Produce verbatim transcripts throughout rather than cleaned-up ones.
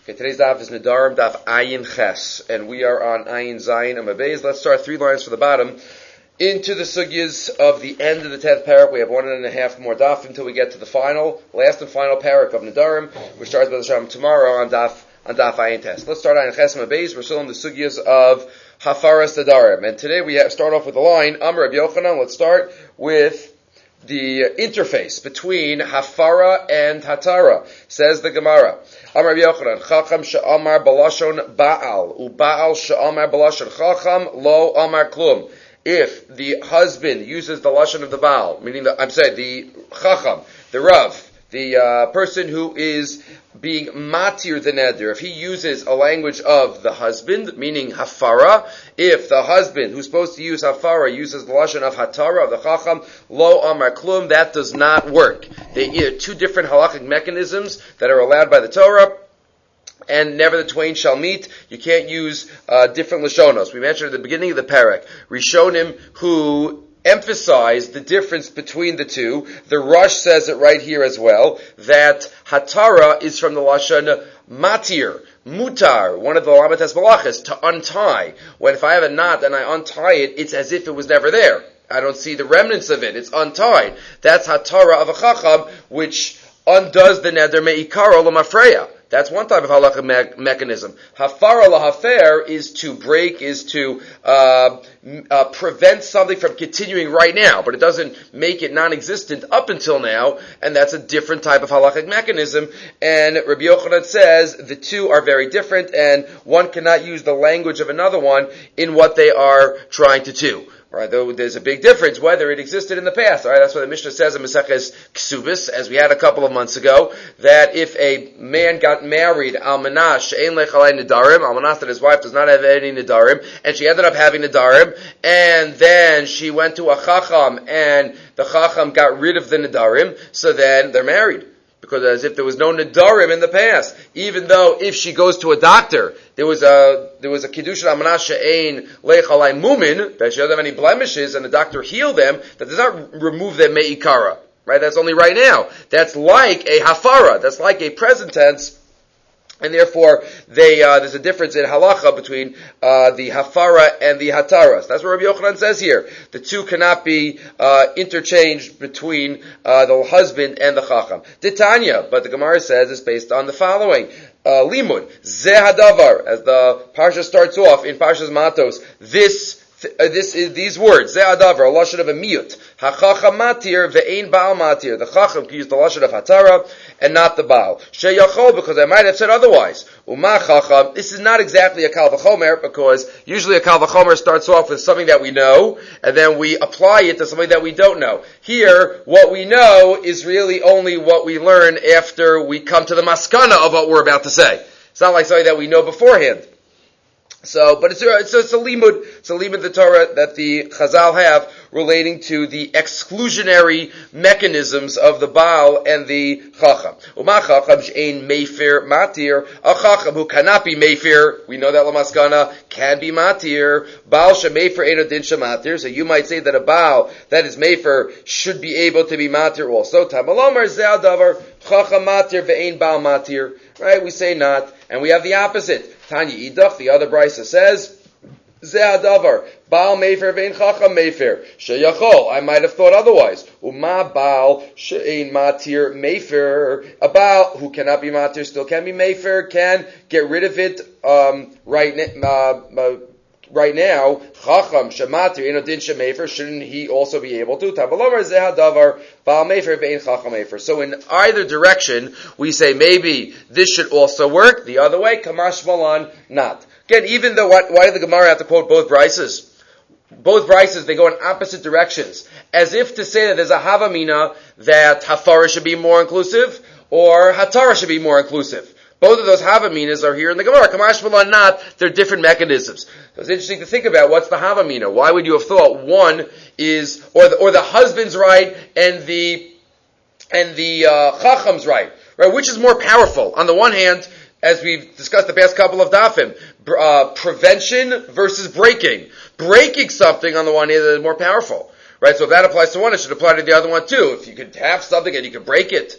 Okay, today's daf is Nedarim, daf Ayin Ches, and we are on Ayin Zayin Amabeis. Let's start three lines from the bottom into the sugyas of the end of the tenth parak. We have one and a half more daf until we get to the final, last and final parak of Nedarim, which starts by the Shalom tomorrow on daf on daf Ayin Ches. Let's start Ayin Ches Amabeis. We're still in the sugyas of Hafaras Nedarim, and today we have, start off with the line Amar Rabbi Yochanan. Let's start with the interface between Hafara and Hatara. Says the Gemara, Amar Rabbi Yochanan, Chacham she'amar balashon Baal, u Baal she'amar balashon Chacham, lo amar klum. If the husband uses the lashon of the Baal, meaning the, I'm saying the Chacham, the Rav, the uh, person who is being matir the neder, if he uses a language of the husband, meaning hafara, if the husband who's supposed to use hafara uses the lashon of hatara, of the chacham, lo amar klum, that does not work. They are two different halachic mechanisms that are allowed by the Torah, and never the twain shall meet. You can't use uh, different lashonos. We mentioned at the beginning of the parak, Rishonim who emphasize the difference between the two. The Rush says it right here as well, that Hatara is from the Lashon Matir, Mutar, one of the Lamates Malachas, to untie. When if I have a knot and I untie it, it's as if it was never there. I don't see the remnants of it. It's untied. That's Hatara of a Chacham, which undoes the Neder Me'ikaro L'Mafreya. That's one type of halacha me- mechanism. Hafara lahafer is to break, is to uh, uh, prevent something from continuing right now, but it doesn't make it non-existent up until now, and that's a different type of halachic mechanism. And Rabbi Yochanan says the two are very different, and one cannot use the language of another one in what they are trying to do. Right, though there's a big difference whether it existed in the past. All right, that's what the Mishnah says in Maseches Ksubis, as we had a couple of months ago, that if a man got married, almanah she'ein lechalei nedarim, almanah that his wife does not have any nedarim, and she ended up having nedarim, and then she went to a chacham, and the chacham got rid of the nedarim, so then they're married. Because as if there was no nedarim in the past, even though if she goes to a doctor, there was a there was a kiddush almanah she'ein lechalei mumin, that she doesn't have any blemishes, and the doctor healed them, that does not remove them me'ikara. Right? That's only right now. That's like a hafara. That's like a present tense. And therefore, they, uh, there's a difference in halacha between uh, the hafara and the hataras. That's what Rabbi Yochanan says here. The two cannot be uh, interchanged between uh, the husband and the chacham. Titania, but the Gemara says it's based on the following. Uh, limud, zeh hadavar, as the parsha starts off in Parshas Matos, this Uh, this is these words. Zeh adavar, a lashon of a miyut. Hachacham matir ve'ein baal matir. The chacham can use the lashon of hatara and not the baal. Sheyachol, because I might have said otherwise. Uma chacham. This is not exactly a kal v'chomer, because usually a kal v'chomer starts off with something that we know, and then we apply it to something that we don't know. Here, what we know is really only what we learn after we come to the maskana of what we're about to say. It's not like something that we know beforehand. So, but it's a, it's a, it's a limud, it's a limud the Torah that the Chazal have relating to the exclusionary mechanisms of the Baal and the Chacham. Uma Chacham she'ein meifir matir, a Chacham who cannot be meifir, we know that Lamaskana can be matir, Baal she'meifir ein odin shematir, so you might say that a Baal that is meifir should be able to be matir also. Tamalomar zeh adavar, Chacham matir ve'ein Baal matir, right? We say not, and we have the opposite. Tanya Idach, the other brisa says, Zeh hadavar, Baal mefer ve'in chacham mefer, sheyachol, I might have thought otherwise. Uma Baal she'ein matir mefer, a Baal who cannot be matir still can be mefer, can get rid of it um, right, uh, uh, right now. Chacham shematir ein odin shemefer, shouldn't he also be able to? Tavalomar zeh hadavar, Baal mefer ve'in chacham mefer. So in either direction, we say maybe this should also work. The other way, kamash malan, not. Again, even though, why, why did the Gemara have to quote both brises? Both brises, they go in opposite directions. As if to say that there's a havamina that hafara should be more inclusive, or hatara should be more inclusive. Both of those havaminas are here in the Gemara. Kamash malan, not. They're different mechanisms. So it's interesting to think about what's the havamina. Why would you have thought one is, or the, or the husband's right and the, and the, uh, chacham's right? Right? Which is more powerful? On the one hand, as we've discussed the past couple of dafim, uh, prevention versus breaking. Breaking something on the one hand is more powerful. Right? So if that applies to one, it should apply to the other one too. If you could have something and you could break it.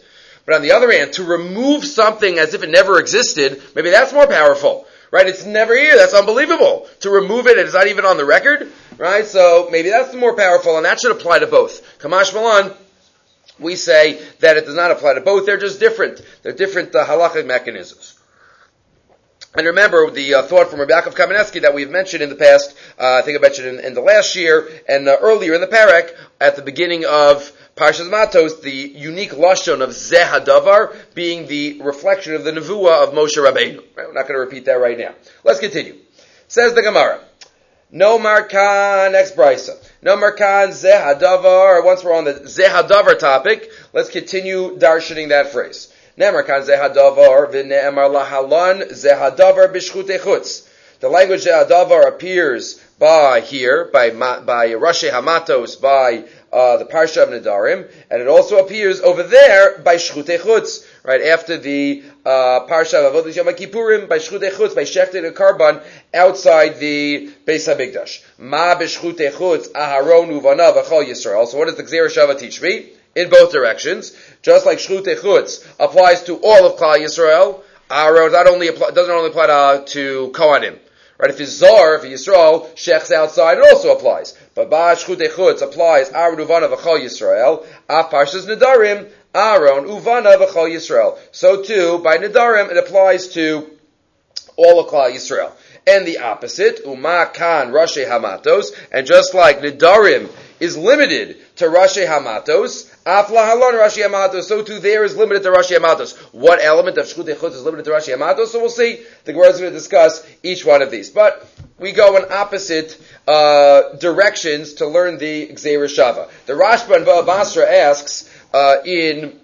But on the other hand, to remove something as if it never existed, maybe that's more powerful. Right? It's never here. That's unbelievable. To remove it, it's not even on the record. Right? So maybe that's the more powerful, and that should apply to both. Kamash Malan, we say that it does not apply to both. They're just different. They're different uh, halachic mechanisms. And remember the uh, thought from Rabbi Yaakov Kamenetsky that we've mentioned in the past, uh, I think I mentioned in, in the last year, and uh, earlier in the parak, at the beginning of Parshas Matos, the unique lashon of Zeh Hadavar being the reflection of the nevuah of Moshe Rabbeinu. Right, we're not going to repeat that right now. Let's continue. Says the Gemara, No Markan, next brisa. No Markan Zeh Hadavar. Once we're on the Zeh Hadavar topic, let's continue darshaning that phrase. Ne'emar kan Zeh Hadavar v'ne'emar lahalan Zeh Hadavar b'shchutei chutz. The language Zeh Hadavar appears by here, by by Rashi Hamatos, by uh, the Parsha of Nedarim, and it also appears over there by Shchutei Chutz, right after the uh, Parsha of Avodas Yom Kippurim, by Shchutei Chutz, by Shechted and Karban, outside the Beis HaMikdash. Ma b'Shchutei Chutz Aharon uvanav v'chol Yisrael. So what does the Gzeira Shava teach me? In both directions, just like Shchutei Chutz applies to all of Klal Yisrael, Aharon not only apply, doesn't only apply to, to Kohanim. Right, if it's Zar, if it's Yisrael, Shech's outside, it also applies. But Ba Shchutei Chutz applies Aaron Uvana v'chol Yisrael. Af Parshas Nedarim, Aaron Uvana v'chol Yisrael. So too, by Nedarim, it applies to all of Klal Yisrael. And the opposite, Uma Kan Rashi Hamatos, and just like Nedarim is limited to Rashi Hamatos, Af Lahalon Rashi Hamatos, so too there is limited to Rashi Hamatos. What element of Shchutei Chutz is limited to Rashi Hamatos? So we'll see. The Gemara is going to discuss each one of these. But we go in opposite uh, directions to learn the Gzeira Shava. The Rashba and Ba'al Basra asks uh, in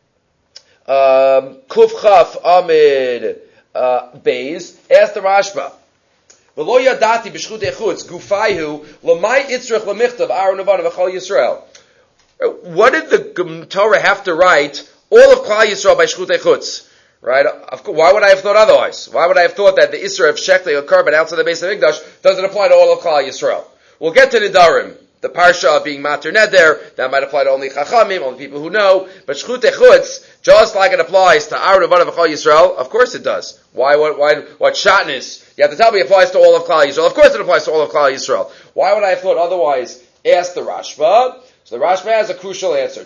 um, Kuf Chaf Amid uh, Beis, ask the Rashba, V'lo yadati b'shchutei chutz gufayhu l'may itzrich l'michtav Aaron Uvana v'chol Yisrael. What did the Torah have to write all of Klal Yisrael by shchutei chutz? Right? Why would I have thought otherwise? Why would I have thought that the Isra of Shechtei or Karban outside the Beis HaMikdash doesn't apply to all of Klal Yisrael? We'll get to Nedarim. The Parsha being Mater Neder, that might apply to only Chachamim, only people who know. But Shchutei Chutz, just like it applies to Aaron Uvana v'chol Yisrael, of course it does. Why? What? Why? What shatnez? You have to tell me it applies to all of Klal Yisrael. Of course it applies to all of Klal Yisrael. Why would I have thought otherwise? Ask the Rashba. So the Rashba has a crucial answer.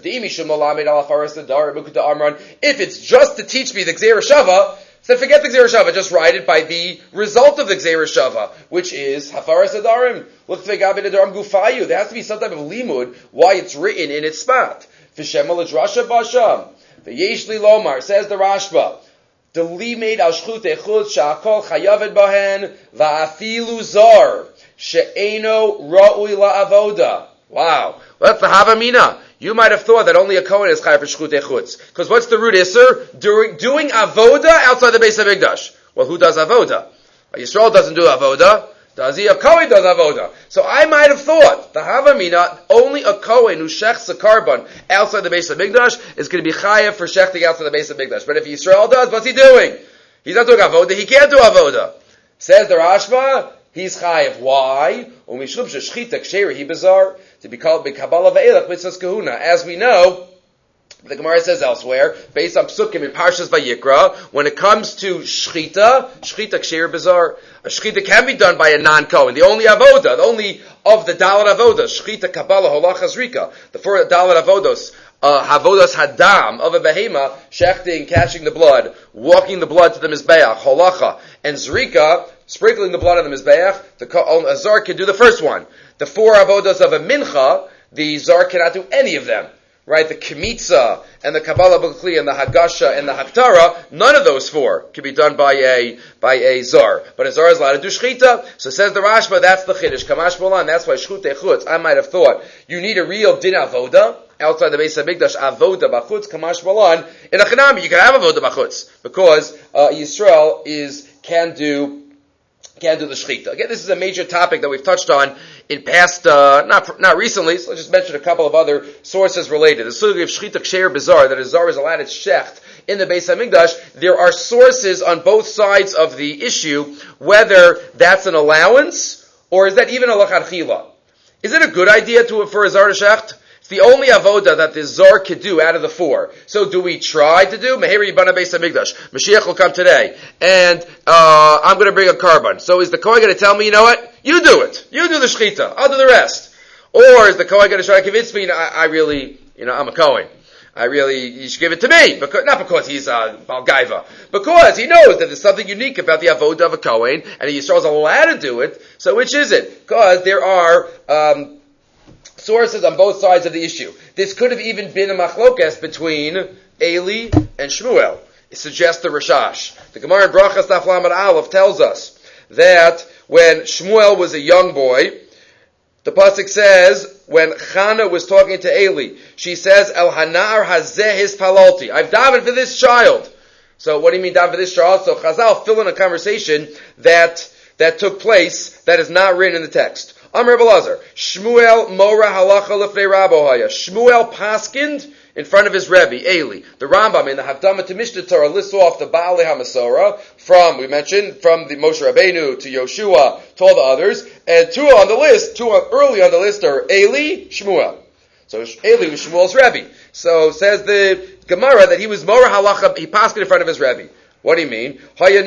If it's just to teach me the Gzeira Shava, then forget the Gzeira Shava. Just write it by the result of the Gzeira Shava, which is Hafaras Adarim. Look to Gabi Adarim Gufayu. There has to be some type of limud why it's written in its spot. V'shemel Rasha Basham. V'yesh li Lomar, says the Rashba. The limed al shchutei chutz sha'akol chayaved bahen va'afilu zar she'eno ra'ui la'avoda. Wow. Well, that's the Havamina. You might have thought that only a Kohen is chayav for shchutei chutz. Because what's the root iser? Doing, doing avoda outside the Beis HaMikdash. Well, who does avoda? Yisrael doesn't do avoda. Does he? A Kohen does avoda. So I might have thought, the Havamina, only a Kohen who shechs a Karban outside the Beis HaMikdash is going to be chayav for shechting outside the Beis HaMikdash. But if Yisrael does, what's he doing? He's not doing avoda. He can't do avoda. Says the Rashba, he's chayav. Why? To be called B'Kabbalah Ve'elach Mitzvahs Kahuna. As we know, the Gemara says elsewhere, based on Psukim in Parshas Vayikra, when it comes to Shchita, Shchita Ksher Bizar, a Shchita can be done by a non-Kohen. The only Avoda, the only of the Dalet Avoda, Shchita Kabbalah Holach Hazrika, the four Dalet Avodos, uh, Havodas Hadam, of a Behema, Shechting, catching the blood, walking the blood to the Mizbeach, Holacha, and Zrika, sprinkling the blood on the Mizbeach, the Azar can do the first one. The four avodas of a mincha, the Zar cannot do any of them. Right? The Kemitza, and the Kabbalah B'Kli, and the Hagasha, and the Haktara, none of those four can be done by a, by a Zar. But a Zar is allowed to do Shchita. So says the Rashba, that's the Chiddush. Kamash Molan, that's why Shchutei Chutz, I might have thought, you need a real din avoda, outside the Beis HaMikdash, avoda b'chutz, Kamash Molan. In a Chanami, you can have avoda b'chutz, because, uh, Yisrael is, can do, can do the shechita. Again, this is a major topic that we've touched on in past, uh, not not recently, so let's just mention a couple of other sources related. The story of shechita ksher bizar, that a zar is allowed to shecht in the Beis HaMikdash, there are sources on both sides of the issue, whether that's an allowance, or is that even a lachatchila. Is it a good idea to, for a zar to shecht? It's the only avoda that the Zor could do out of the four. So do we try to do? Meheri Yibana Beis HaMikdash. Mashiach will come today. And uh, I'm going to bring a carbon. So is the Kohen going to tell me, you know what? You do it. You do the Shechita. I'll do the rest. Or is the Kohen going to try to convince me, I, I really, you know, I'm a Kohen. I really, you should give it to me. Because, not because he's a Baal Gaiva. Because he knows that there's something unique about the avoda of a Kohen. And Yisrael is allowed to do it. So which is it? Because there are... Um, sources on both sides of the issue. This could have even been a machlokes between Eli and Shmuel. It suggests the Rashash. The Gemara in Brachas Daf Lamed Aleph tells us that when Shmuel was a young boy, the pasuk says, when Chana was talking to Eli, she says, El Hanar Hazeh Hispalalti. I've davened for this child. So what do you mean daven for this child? So Chazal fill in a conversation that, that took place that is not written in the text. Amr Belazar, Shmuel Mora Halacha Lefnei Rabo Haya. Shmuel paskind in front of his Rebbe, Eli. The Rambam in the Havdama to Mishnah Torah lists off the Baalei HaMasorah from, we mentioned, from the Moshe Rabbeinu to Yoshua to all the others, and two on the list, two early on the list are Eli, Shmuel. So Eli was Shmuel's Rebbe. So says the Gemara that he was Mora Halacha, he paskind in front of his Rebbe. What do you mean?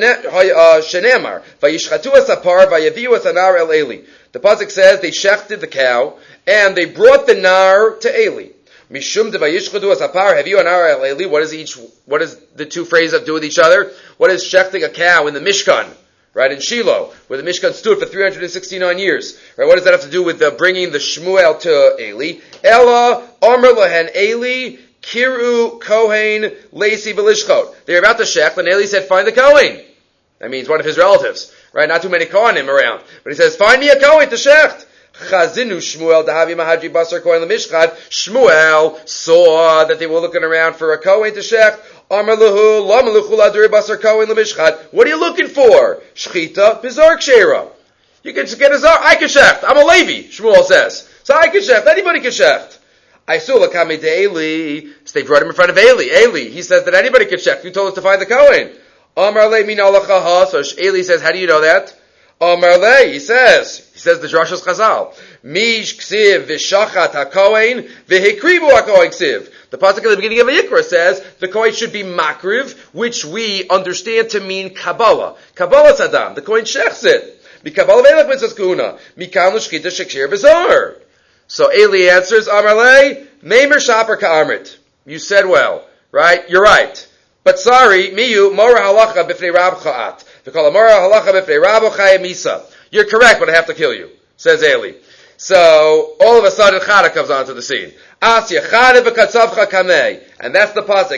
Shenemar, vayishchatu asapar, vayaviu asanar el Eli. The pasuk says they shechted the cow and they brought the nar to Eli. Mishum de vayishchatu asapar, haviu anar el Eli. What is each? What does the two phrases have to do with each other? What is shechting a cow in the Mishkan? Right, in Shiloh, where the Mishkan stood for three hundred sixty-nine years. Right, what does that have to do with uh, bringing the Shmuel to Eli? Ella Omer Lahen Eli. Kiru Kohen Lacey Belishchot. They're about to shech, and Eli said, find the Kohen. That means one of his relatives. Right? Not too many Kohanim around. But he says, find me a Kohen to shecht. Chazinu Shmuel Dahavi Mahadri Basar Kohen Lemishchad. Shmuel saw that they were looking around for a Kohen to shecht. Amar Lahu, Lama Luchul Adri Basar Kohen Lemishchad. What are you looking for? Shchita Bizark Shera. You can get a Zar. I can shecht. I'm a Levi, Shmuel says. So I can shecht. Anybody can shecht. I saw Lakami to Eli. So they brought him in front of Eli. Eli, he says that anybody can check. You told us to find the Kohen. Amar le min alachaha. So Eli says, how do you know that? Amar le, he says, he says the Drashos Chazal. Mish ksiv v'shachat haKohen v'hekrivu haKohen ksiv. The pasuk at the beginning of Vayikra says the Kohen should be makriv, which we understand to mean Kabbalah. Kabbalah sadam. The Kohen shechs it. Mikabbalah ve'elach mitzvahs kuhuna. Mikam l'shchita shekshir b'zar. So Eli answers, Amarle, Meimer Shaper Ka'amrit. You said well, right? You're right. But sorry, Miyu, Mora Halacha B'fnei Rab Cha'at. V'kol Mora Halacha B'fnei Rabo Chaya Misa. You're correct, but I have to kill you, says Eli. So, all of a sudden, Chana comes onto the scene. Asya Chana B'katzavcha Kamei. And that's the pasuk.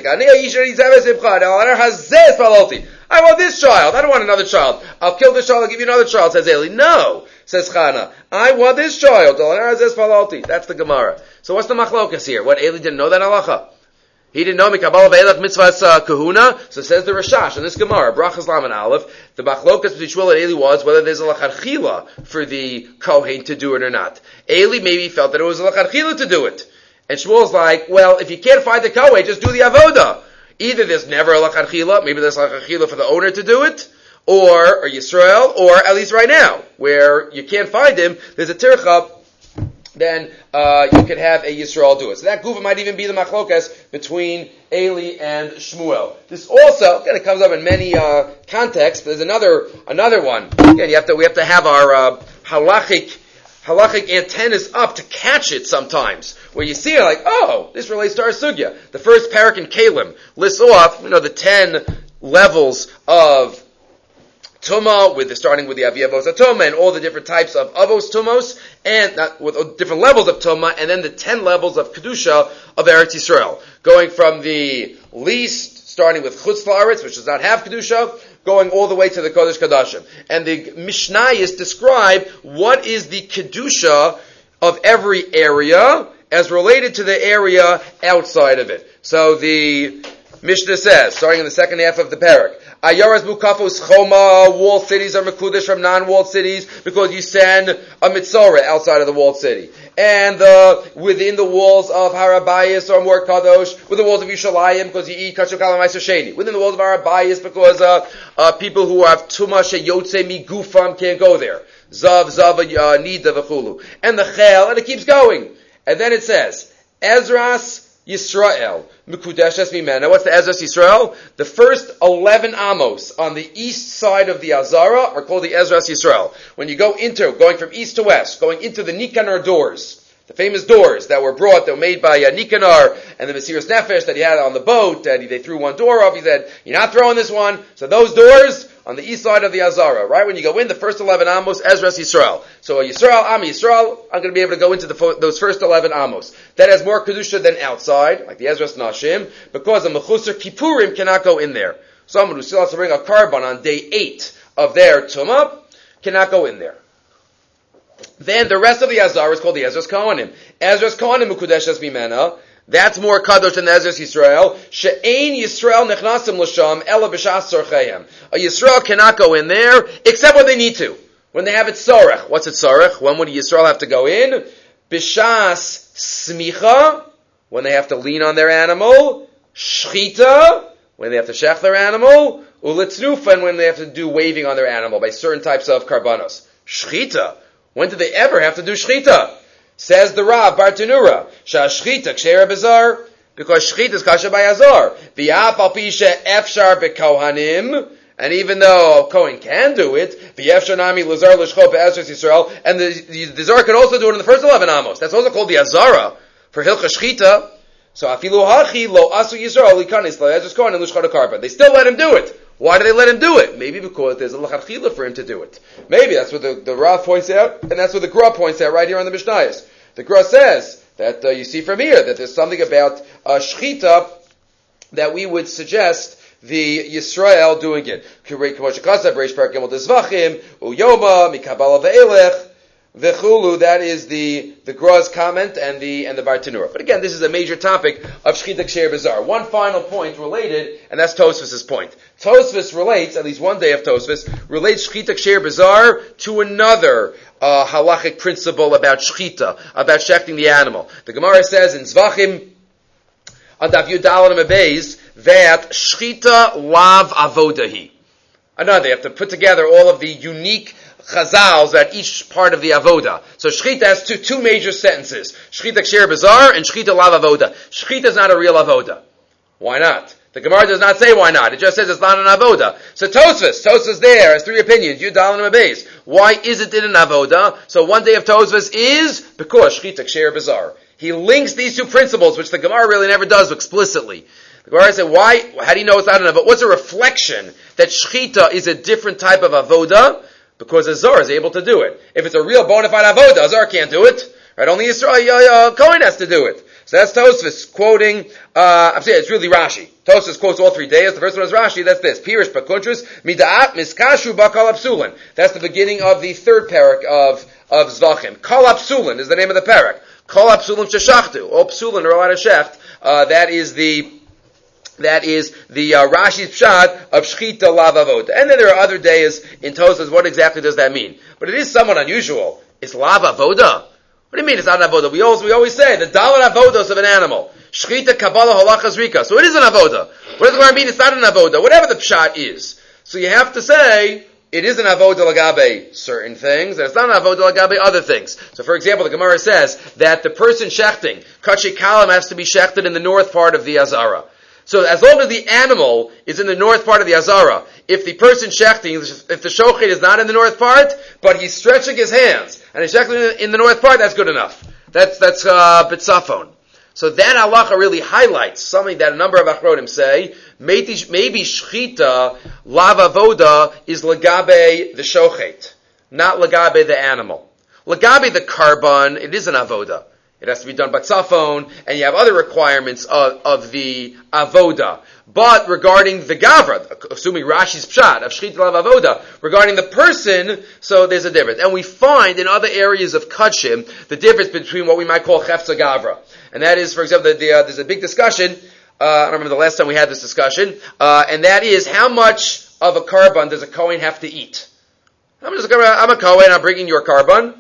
I want this child. I don't want another child. I'll kill this child. I'll give you another child, says Eli. No, says Chana. I want this child. That's the Gemara. So what's the machlokas here? What, Eli didn't know that halacha? He didn't know Mikabbalah ve'elach mitzvahs uh, kahuna. So says the Rashash in this Gemara, Brachas Lamed Aleph, the machlokas between Shmuel and Eli was whether there's a lacharchila for the Kohen to do it or not. Eli maybe felt that it was a lacharchila to do it. And Shmuel's like, well, if you can't find the Kohen, just do the avoda. Either there's never a lacharchila, maybe there's a lacharchila for the owner to do it, or, or Yisrael, or at least right now, where you can't find him, there's a tircha, then uh, you can have a Yisrael do it. So that gufa might even be the machlokas between Eli and Shmuel. This also, again, it comes up in many uh, contexts. There's another another one. Again, you have to we have to have our uh, halachic halachic antennas up to catch it sometimes. Where you see it like, oh, this relates to our sugya. The first parak in Kalim lists off, you know, the ten levels of Tuma, with the, starting with the Avi Avos Tuma and all the different types of Avos Tumos, and not, with different levels of Tuma, and then the ten levels of Kedusha of Eretz Yisrael. Going from the least, starting with Chutz La'aretz, which does not have Kedusha, going all the way to the Kodesh Kodashim. And the Mishnayos describe what is the Kedusha of every area as related to the area outside of it. So the Mishnah says, starting in the second half of the parak, Ayaras Mukafos Choma, walled cities are Mekudesh from non-walled cities because you send a Mitzorah outside of the walled city. And uh, within the walls of Harabayas are more Kadosh, with the walls of Yushalayim because you eat Kachuk Kalamais Sheni. Within the walls of Harabayas because uh, uh, people who have Tuma Sheyotze Migufam can't go there. Zav, Zav, uh, Nida, V'chulu. And the Chel, and it keeps going. And then it says, Ezras Yisrael, Mekudeshes Mimena. What's the Ezras Yisrael? The first eleven amos on the east side of the Azara are called the Ezras Yisrael. When you go into, going from east to west, going into the Nikanor doors, the famous doors that were brought, that were made by uh, Nikanor and the Mesiras Nefesh that he had on the boat, that he, they threw one door off, he said, you're not throwing this one. So those doors on the east side of the Azara, right? When you go in, the first eleven amos, Ezras Yisrael. So a Yisrael, Am Yisrael, I'm going to be able to go into the, those first eleven amos. That has more Kedusha than outside, like the Ezras Nashim, because a Mechusar Kippurim cannot go in there. Someone who still has to bring a carbon on day eight of their Tumah cannot go in there. Then the rest of the Azara is called the Ezras Kohanim. Ezras Kohanim Mekudeshes Mimena. That's more kadosh than the Ezras Yisrael. She'ein Yisrael nechnasim l'sham ela b'shas tzorcheihem. A Yisrael cannot go in there except when they need to. When they have it tzorech. What's it tzorech? When would a Yisrael have to go in? B'shas smicha, when they have to lean on their animal. Shchita, when they have to shech their animal. Ulitznufen, when they have to do waving on their animal by certain types of karbanos. Shchita. When did they ever have to do shchita? Says the Rav Bartanura, Shashchita ksheira bazar, because shchita is kasha by azar. V'yaf al pisha efshar b'kohanim, and even though Kohen can do it, v'yefshar nami lazar l'shcho be'ezras Yisrael, and the, the, the zar can also do it in the first eleven amos. That's also called the azara for hilcha shchita. So afilu hachi lo asu Yisrael likanis lo ezras Kohen and l'shchot karpa. They still let him do it. Why do they let him do it? Maybe because there's a lachatchila for him to do it. Maybe that's what the, the Rav points out, and that's what the Gra points out right here on the Mishnayos. The Gra says that uh, you see from here that there's something about uh, shchita that we would suggest the Yisrael doing it. V'chulu, that is the, the Gra's comment and the, and the Bartanura. But again, this is a major topic of Shchita Ksher Bazar. One final point related, and that's Tosfos' point. Tosfos relates, at least one day of Tosfos, relates Shchita Ksher Bazar to another, uh, halachic principle about Shchita, about shechting the animal. The Gemara says in Zvachim, on Daf Yudal and Abeis, that Shchita lav avodahi. Another, they have to put together all of the unique chazals at each part of the avoda. So shchita has two, two major sentences. Shchita ksher bazar and shchita lav avoda. Shchita is not a real avoda. Why not? The Gemara does not say why not. It just says it's not an avoda. So Tosfos, Tosfos there has three opinions. Yudal and Abeis. Why isn't it an avoda? So one day of Tosfos is because shchita ksher bazar. He links these two principles, which the Gemara really never does explicitly. The Gemara said, why? How do you know it's not an avoda? What's a reflection that shchita is a different type of avoda? Because a Zor is able to do it. If it's a real bona fide avoda, a Zor can't do it. Right? Only Yisrael, uh, uh, Kohen has to do it. So that's Tosfos quoting, uh, I'm saying it's really Rashi. Tosfos quotes all three days. The first one is Rashi, that's this. Pirish Bakuntris, Mida'at Miskashu Bakal Apsulin. That's the beginning of the third parak of, of Zvachim. Kal Apsulin is the name of the parak. Kal Apsulin Sheshachtu. All Psulin are allowed to shecht. Uh, that is the, That is the uh, Rashi's pshat of shchita lav avoda. And then there are other days in Tosfos. What exactly does that mean? But it is somewhat unusual. It's lav avoda. What do you mean it's not an avoda? We always we always say the dalar avodos of an animal. Shchita kabbalah halachas rika. So it is an avoda. What does it mean? It's not an avoda. Whatever the pshat is. So you have to say it is an avoda lagabe certain things, and it's not an avoda lagabe other things. So for example, the Gemara says that the person shechting kachi kalam has to be shechted in the north part of the Azara. So as long as the animal is in the north part of the Azara, if the person shechting, if the shochet is not in the north part, but he's stretching his hands, and he's shechting in the north part, that's good enough. That's, that's, uh, bitzafon. So that halacha really highlights something that a number of achronim say, maybe, maybe shchita, lav avoda, is lagabe the shochet, not lagabe the animal. Lagabe the karban, it is an avoda. It has to be done by tzafon, and you have other requirements of, of the avoda. But regarding the gavra, assuming Rashi's pshat of shchita lav avoda, regarding the person, so there's a difference. And we find in other areas of kachim the difference between what we might call chefza gavra. And that is, for example, the, the, uh, there's a big discussion, uh, I don't remember the last time we had this discussion, uh, and that is how much of a karban does a Kohen have to eat? How much does a Kohen, I'm a Kohen, I'm bringing your karban.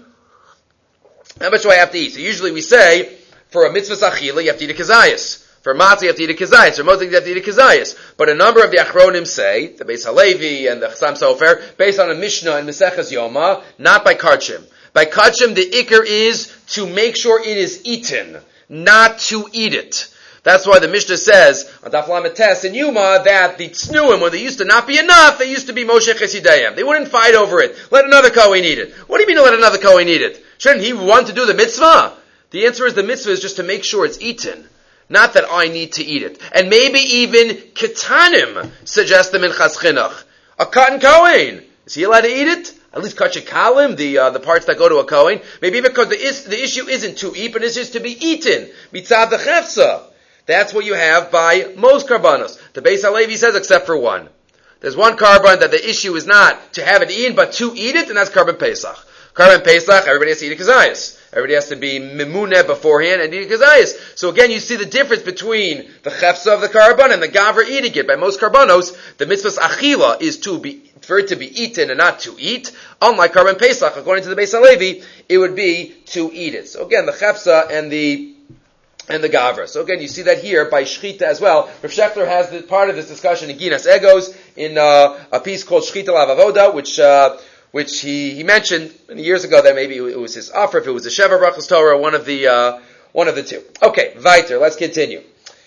How much do I have to eat? So usually we say, for a mitzvah achila, you have to eat a kazayas. For a matzah, you have to eat a kazayas. For most things, you have to eat a kazayas. But a number of the achronim say, the Beis Halevi and the Chassam Sofer, based on a Mishnah in Maseches Yoma, not by kachim. By kachim, the ikar is to make sure it is eaten. not to eat it. That's why the Mishnah says on Daf Lamed Tes in Yuma that the tznuim, when they used to not be enough, they used to be Moshe Chesidayim. They wouldn't fight over it. Let another Kohen eat it. What do you mean to let another Kohen eat it? Shouldn't he want to do the mitzvah? The answer is the mitzvah is just to make sure it's eaten. Not that I need to eat it. And maybe even Ketanim suggest the Minchas Chinuch. A Katan Kohen, is he allowed to eat it? At least Kachikalim, the uh, the parts that go to a Kohen. Maybe because the, is, the issue isn't to eat, but it's just to be eaten. Mitzad the Chefsa. That's what you have by most karbanos. The Beis HaLevi says except for one. There's one karban that the issue is not to have it eaten, but to eat it, and that's karban Pesach. Karban Pesach, everybody has to eat a kazayas. Everybody has to be mimuneh beforehand and eat a kazayas. So again, you see the difference between the chefsa of the karban and the gavra eating it. By most karbanos, the mitzvah's achila is to be, for it to be eaten and not to eat. Unlike karban Pesach, according to the Beis HaLevi, it would be to eat it. So again, the chefsa and the and the gavra. So again, you see that here by shchita as well. Rav Shechter has the, part of this discussion in Ginas Egos in uh, a piece called Shchita Lavavoda, which uh, which he, he mentioned many years ago that maybe it was his offer, if it was the Sheva Brachos Torah, one of the uh, one of the two. Okay, weiter. Let's continue.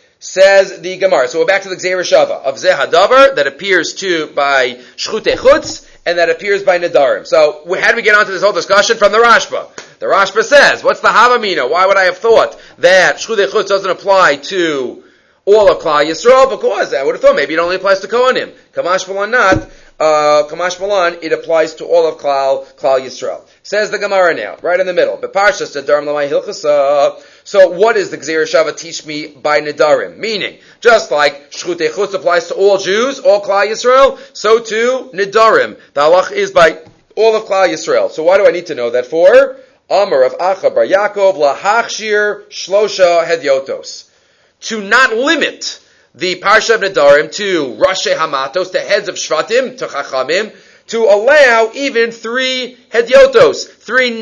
Says the Gemara. So we're back to the Gzeira Shava of Zeh Hadavar that appears to by Shchutei Chutz and that appears by Nedarim. So how do we get onto this whole discussion? From the Rashba. The Rashba says, what's the Havamina? Why would I have thought that Shchutei Chutz doesn't apply to all of Klal Yisrael? Because I would have thought maybe it only applies to Kohanim. Kamash Balan not. Uh, Kamash Balan, it applies to all of Klal, Klal Yisrael. Says the Gemara now, right in the middle. Beparshas Nedarim Lamai Hilchasa. So what does the Gzeira Shava teach me by Nedarim? Meaning, just like Shchutei Chutz applies to all Jews, all Klal Yisrael, so too Nedarim. The halach is by all of Klal Yisrael. So why do I need to know that for? Amar of Acha Bar Yaakov lahachshir shlosha hedyotos. To not limit the Parsha of Nedarim to Rashi Hamatos, the heads of Shvatim, to Chachamim, to allow even three hedyotos, three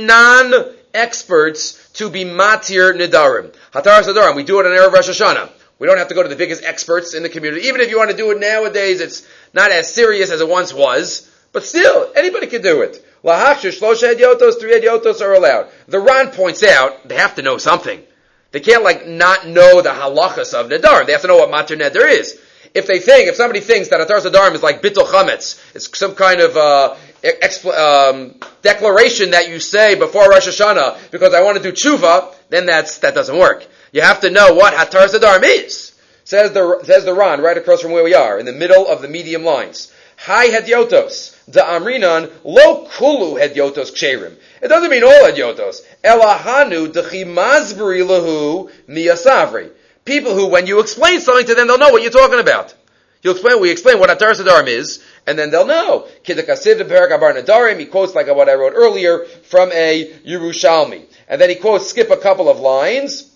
non-experts to be matir Nedarim. Hataras Nedarim, we do it on Erev Rosh Hashanah. We don't have to go to the biggest experts in the community. Even if you want to do it nowadays, it's not as serious as it once was, but still, anybody can do it. Lahachshir shlosha hedyotos, three hedyotos are allowed. The Ran points out, they have to know something. They can't like not know the halachas of Nedarim. They have to know what matir neder is. If they think, if somebody thinks that Ataras Nedarim is like bittul chametz, it's some kind of uh, expl- um, declaration that you say before Rosh Hashanah because I want to do tshuva, then that's that doesn't work. You have to know what Ataras Nedarim is. Says the says the Ran right across from where we are, in the middle of the medium lines. Hai hedyotos. The Amrinan lo kulu hedyotos ksherim. It doesn't mean all hedyotos. Elahanu dechi mazbri lahu miyasavri. People who, when you explain something to them, they'll know what you're talking about. You explain, we explain what Ataras Nedarim is, and then they'll know. Kidakasiv perak abar Nedarim. He quotes like what I wrote earlier from a Yerushalmi, and then he quotes skip a couple of lines.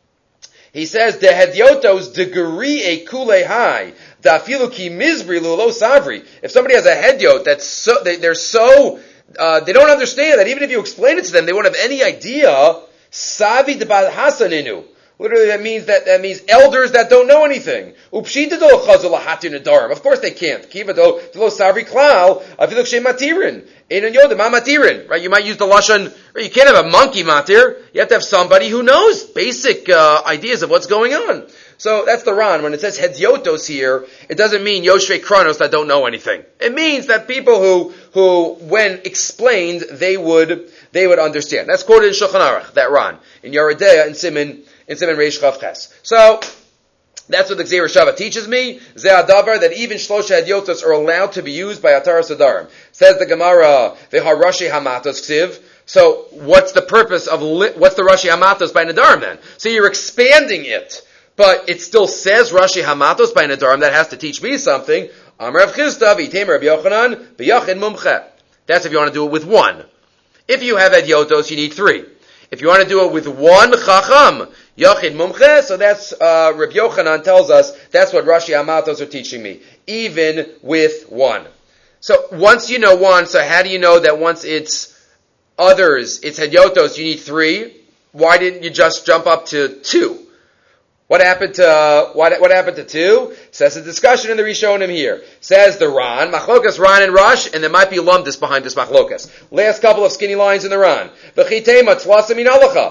He says, "The hedyotos deguri e kule hai dafilu ki mizbri lulo savri." If somebody has a hedyot that's so they, they're so uh, they don't understand that even if you explain it to them, they won't have any idea. Savi debad hasaninu. Literally, that means that that means elders that don't know anything. Of course, they can't. Right? You might use the lashon. You can't have a monkey matir. You have to have somebody who knows basic uh, ideas of what's going on. So that's the Ran. When it says hedyotos here, it doesn't mean yoshvei kronos that don't know anything. It means that people who who, when explained, they would they would understand. That's quoted in Shulchan Aruch. That Ran in Yeridea and Siman. In Siman Reish Chav Ches. So, that's what the Gzeira Shava teaches me. Zeh Hadavar, that even Shlosha Hedyotos are allowed to be used by Ataras Nedarim. Says the Gemara, Veha Rashi Hamatos Ksiv. So, what's the purpose of, li- what's the Rashi Hamatos by Nedarim then? So you're expanding it, but it still says Rashi Hamatos by Nedarim. That has to teach me something. Amar Rav Chisda, V'yitem Rav Yochanan, B'yachin Mumche. That's if you want to do it with one. If you have Hedyotos, you need three. If you want to do it with one Chacham, Yachid Mumche, so that's, uh, Rabbi Yochanan tells us, that's what Rashi Hamatos are teaching me. Even with one. So, once you know one, so how do you know that once it's others, it's Hedyotos, you need three? Why didn't you just jump up to two? What happened to, uh, what, what happened to two? Says a discussion in the Rishonim here. Says the Ran, Machlokas, Ran, and Rosh, and there might be lumdus behind this Machlokas. Last couple of skinny lines in the Ran. V'chitema tzlasim min halacha.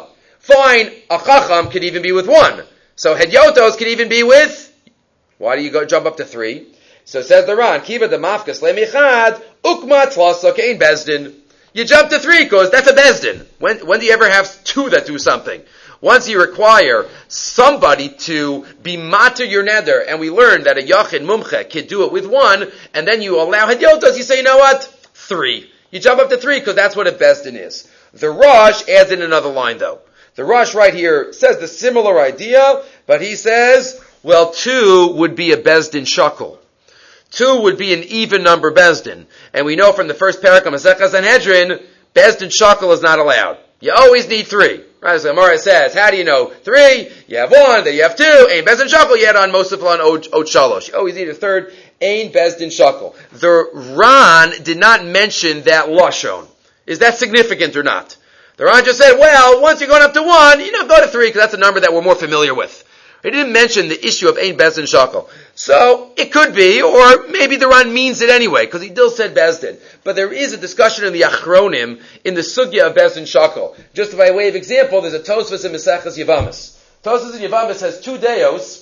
Fine, a chacham could even be with one. So hedyotos could even be with, why do you go jump up to three? So says the Ran, kiva de mafkas lemichad, ukma tlasa kein bezdin. You jump to three because that's a bezdin. When, when do you ever have two that do something? Once you require somebody to be mater your neder, and we learned that a yachid mumche can do it with one, and then you allow hedyotos, you say, you know what? Three. You jump up to three because that's what a bezdin is. The Rosh adds in another line though. The Rosh right here says the similar idea, but he says, well, two would be a bezdin shakel. Two would be an even number bezdin. And we know from the first parak of Masechah Sanhedrin, bezdin shakel is not allowed. You always need three. Right? So Gemara says, how do you know three? You have one, then you have two. Ein bezdin shakel, you add on Mosifla and Ot Shalosh. You always need a third. Ein bezdin shakel. The Ran did not mention that lashon. Is that significant or not? The Ran just said, well, once you're going up to one, you know, go to three, because that's a number that we're more familiar with. He didn't mention the issue of Ein Bezdin Shakel. So, it could be, or maybe the Ran means it anyway, because he still said Bezdin. But there is a discussion in the Achronim, in the Sugya of Bezdin Shakel. Just by way of example, there's a Tosfos in Maseches Yevamos. Tosfos in Yevamos has two deos,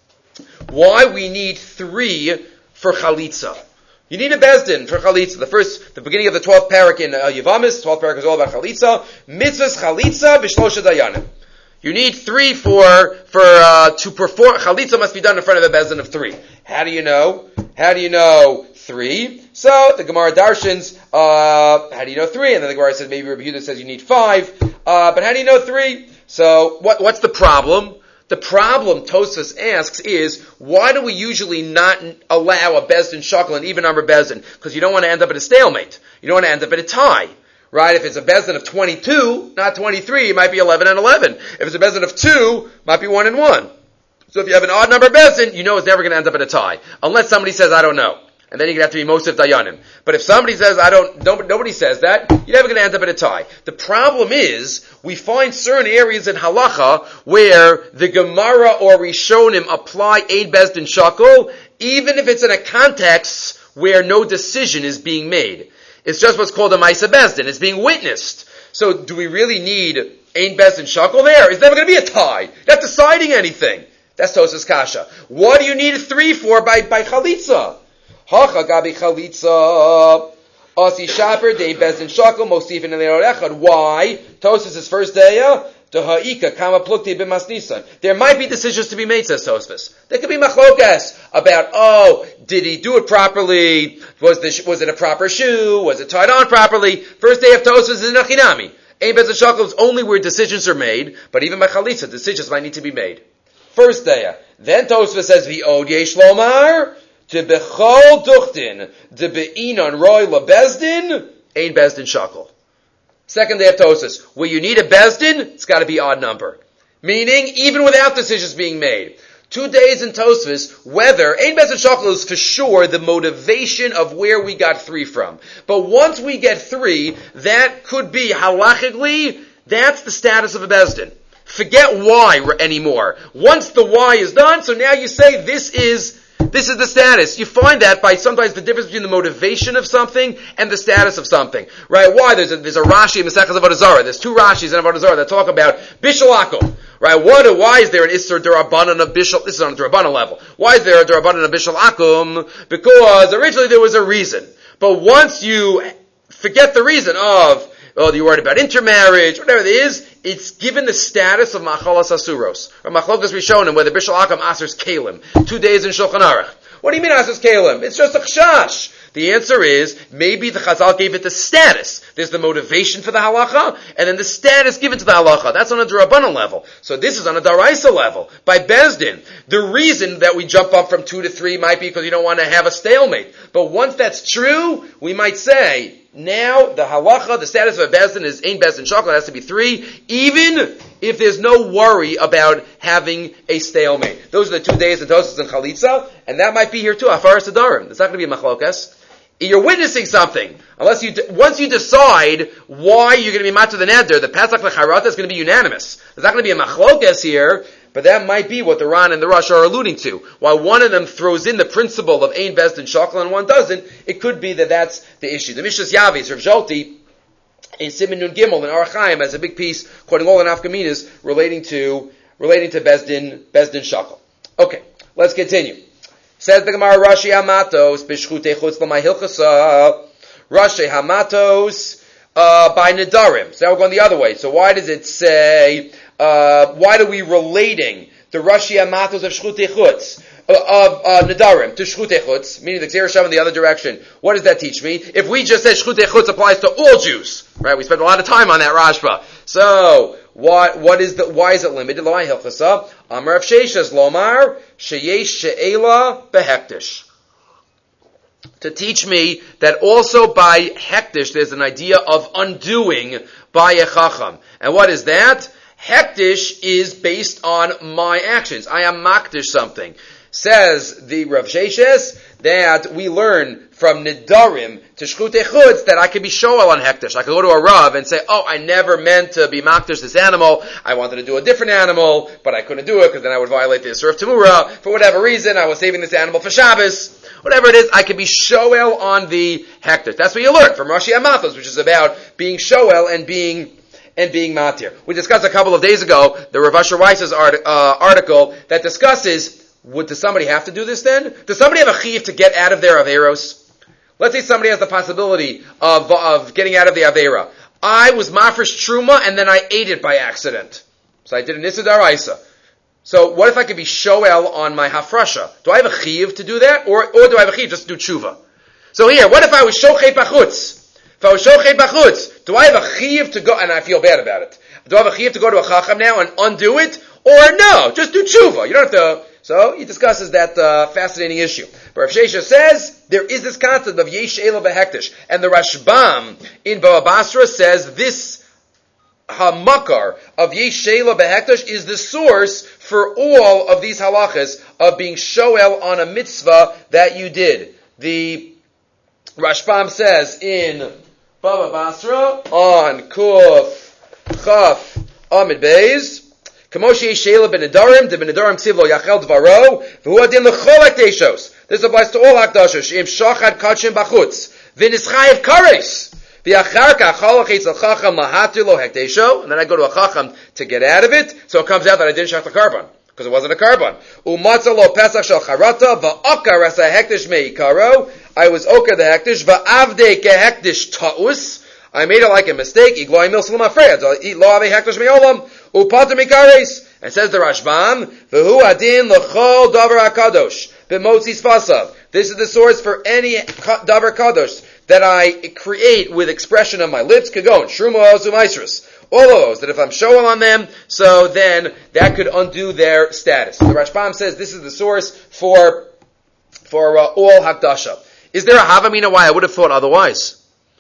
why we need three for Chalitza. You need a bezdin for chalitza. The first, the beginning of the twelfth parak in uh, Yevamis, twelfth parak is all about chalitza. Mitzvahs chalitza b'shlosha dayanim. You need three for, for, uh, to perform, chalitza must be done in front of a bezdin of three. How do you know? How do you know three? So, the Gemara darshans, uh, how do you know three? And then the Gemara says, maybe Rabbi Yehuda says you need five. Uh, but how do you know three? So, what, what's the problem? The problem Tosfos asks is, why do we usually not allow a bezdin shakel, an even number bezdin? Because you don't want to end up at a stalemate. You don't want to end up at a tie. Right? If it's a bezdin of twenty-two, not twenty-three, it might be eleven and eleven. If it's a bezdin of two, it might be one and one. So if you have an odd number bezdin, you know it's never going to end up at a tie. Unless somebody says, I don't know. And then you're going to have to be Mosif Dayanim. But if somebody says, I don't, nobody, nobody says that, you're never going to end up at a tie. The problem is, we find certain areas in halacha where the Gemara or Rishonim apply Ein Bezdin Shakel, even if it's in a context where no decision is being made. It's just what's called a Maisa Bezdin. It's being witnessed. So do we really need Ein Bezdin Shakel there? It's never going to be a tie. You're not deciding anything. That's Tosfos Kasha. What do you need three for by, by Chalitza? Hacha gabi chalitza, asi shaper de bezdin shakel mosifin elei echad. Why? Tosfos' first day. To ha'ika kama plukti b'masnisan. There might be decisions to be made, says Tosfos. There could be machlokas about, oh, did he do it properly? Was the was it a proper shoe? Was it tied on properly? First day of Tosfos is in Achinami. Ein bezdin shakel is only where decisions are made, but even by chalitza, decisions might need to be made. First day. Then Tosfos says, v'od yesh lomar. To bechol duchtin, de be'inon roy lebezdin, ein bezdin shakel. Second day of Tosfos, where you need a bezdin, it's got to be odd number. Meaning, even without decisions being made. Two days in Tosfos, whether, ein bezdin shakel is for sure the motivation of where we got three from. But once we get three, that could be, halachically, that's the status of a bezdin. Forget why anymore. Once the why is done, so now you say this is This is the status. You find that by sometimes the difference between the motivation of something and the status of something. Right? Why? There's a, there's a Rashi in Maseches Avodah Zarah. There's two Rashis in Avodah Zarah that talk about Bishul Akum. Right? What, why is there an Isser Derabanan of Bishul? This is on a Derabanan level. Why is there a Derabanan of Bishul Akum? Because originally there was a reason. But once you forget the reason of, oh, you're worried about intermarriage, whatever it is, it's given the status of Machalas Asuros. Or Machlokas Rishonim, where the Bishul Akum Asers Kalim. Two days in Shulchan Aruch. What do you mean Asers Kalim? It's just a Chashash. The answer is, maybe the Chazal gave it the status. There's the motivation for the halacha, and then the status given to the halacha. That's on a D'Rabbanan level. So this is on a Daraisa level. By Bezdin, the reason that we jump up from two to three might be because you don't want to have a stalemate. But once that's true, we might say, now the halacha, the status of a bezdin is Ein Bezdin Shakel, it has to be three, even if there's no worry about having a stalemate. Those are the two days in Tosfos and Chalitza, and that might be here too, Afaras Adarim. It's not going to be a machlokas. You're witnessing something. Unless you, once you decide why you're going to be matzah the neder, the Pesach Lecharata is going to be unanimous. There's not going to be a machlokas here, but that might be what the Ran and the Rosh are alluding to. While one of them throws in the principle of Ein Bezdin Shakel and one doesn't, it could be that that's the issue. The Mishras Yavis, Rav Zolti, in Siman Nun Gimel and Orach Chaim as a big piece, quoting all the nafkaminas relating to relating to Bezdin Bezdin Shakel. Okay, let's continue. Says the Gemara, Rashi Hamatos b'shchutei chutz l'may hilchasa. Rashi Hamatos uh, by Nedarim. So now we're going the other way. So why does it say? Uh, why are we relating the Rashi Hamatos of shchutei chutz uh, of uh, Nedarim to shchutei chutz, meaning the Gzeira Shav in the other direction? What does that teach me? If we just said shchutei chutz applies to all Jews, right? We spent a lot of time on that Rashba. So what what is the why is it limited? L'may hilchasa. Amar Rav Sheshes Lomar sheyesh she'ela behektish. To teach me that also by hektish there's an idea of undoing by a chacham. And what is that? Hektish is based on my actions. I am maktish something. Says the Rav Sheshes that we learn from Nedarim to Shchutei Chutz that I could be shoel on hektish. I could go to a Rav and say, oh, I never meant to be maktish this animal. I wanted to do a different animal, but I couldn't do it because then I would violate the Isur of Tamura. For whatever reason, I was saving this animal for Shabbos. Whatever it is, I could be shoel on the hektish. That's what you learn from Rashi Hamatos, which is about being shoel and being and being matir. We discussed a couple of days ago the Rav Asher Weiss's art, uh, article that discusses, would does somebody have to do this then? Does somebody have a chiv to get out of their averos? Let's say somebody has the possibility of of getting out of the avera. I was mafresh truma and then I ate it by accident. So I did an issa daraisa. So what if I could be shoel on my hafrasha? Do I have a chiv to do that? Or or do I have a chiv just to do tshuva? So here, what if I was shochet bachutz? If I was shochet bachutz, do I have a chiv to go, and I feel bad about it, do I have a chiv to go to a chacham now and undo it? Or no, just do tshuva. You don't have to. So he discusses that uh, fascinating issue. But Rav Shesha says there is this concept of yesh ela behektish, and the Rashbam in Baba Basra says this hamakar of yesh ela behektish is the source for all of these halachas of being shoel on a mitzvah that you did. The Rashbam says in Baba Basra on Kuf Chaf Amid Beis. This applies to all hakdashos. Im shachad kachim bachutz v'nischayev kares v'achar kach halachetz al chacham lahatir lo hekdesho, and then I go to a chacham to get out of it, so it comes out that I didn't shach the carbon because it wasn't a carbon. Umatzah lo pesach shel charata va'okar as a hekdesh meikaro. I was okar the hekdesh va'avde kehekdesh ta'us. I made it like a mistake. Igloy mil salam afrei. I eat lo ave hekdesh meolam. Upater mikares. And says the Rashbam, V'hu adin l'chol davar hakadosh b'motzi spasav. This is the source for any davar kadosh that I create with expression of my lips. Kagon shrumo ozu maisrus. All of those that if I'm showing on them, so then that could undo their status. The Rashbam says this is the source for for uh, all hakdasha. Is there a havamina why I would have thought otherwise?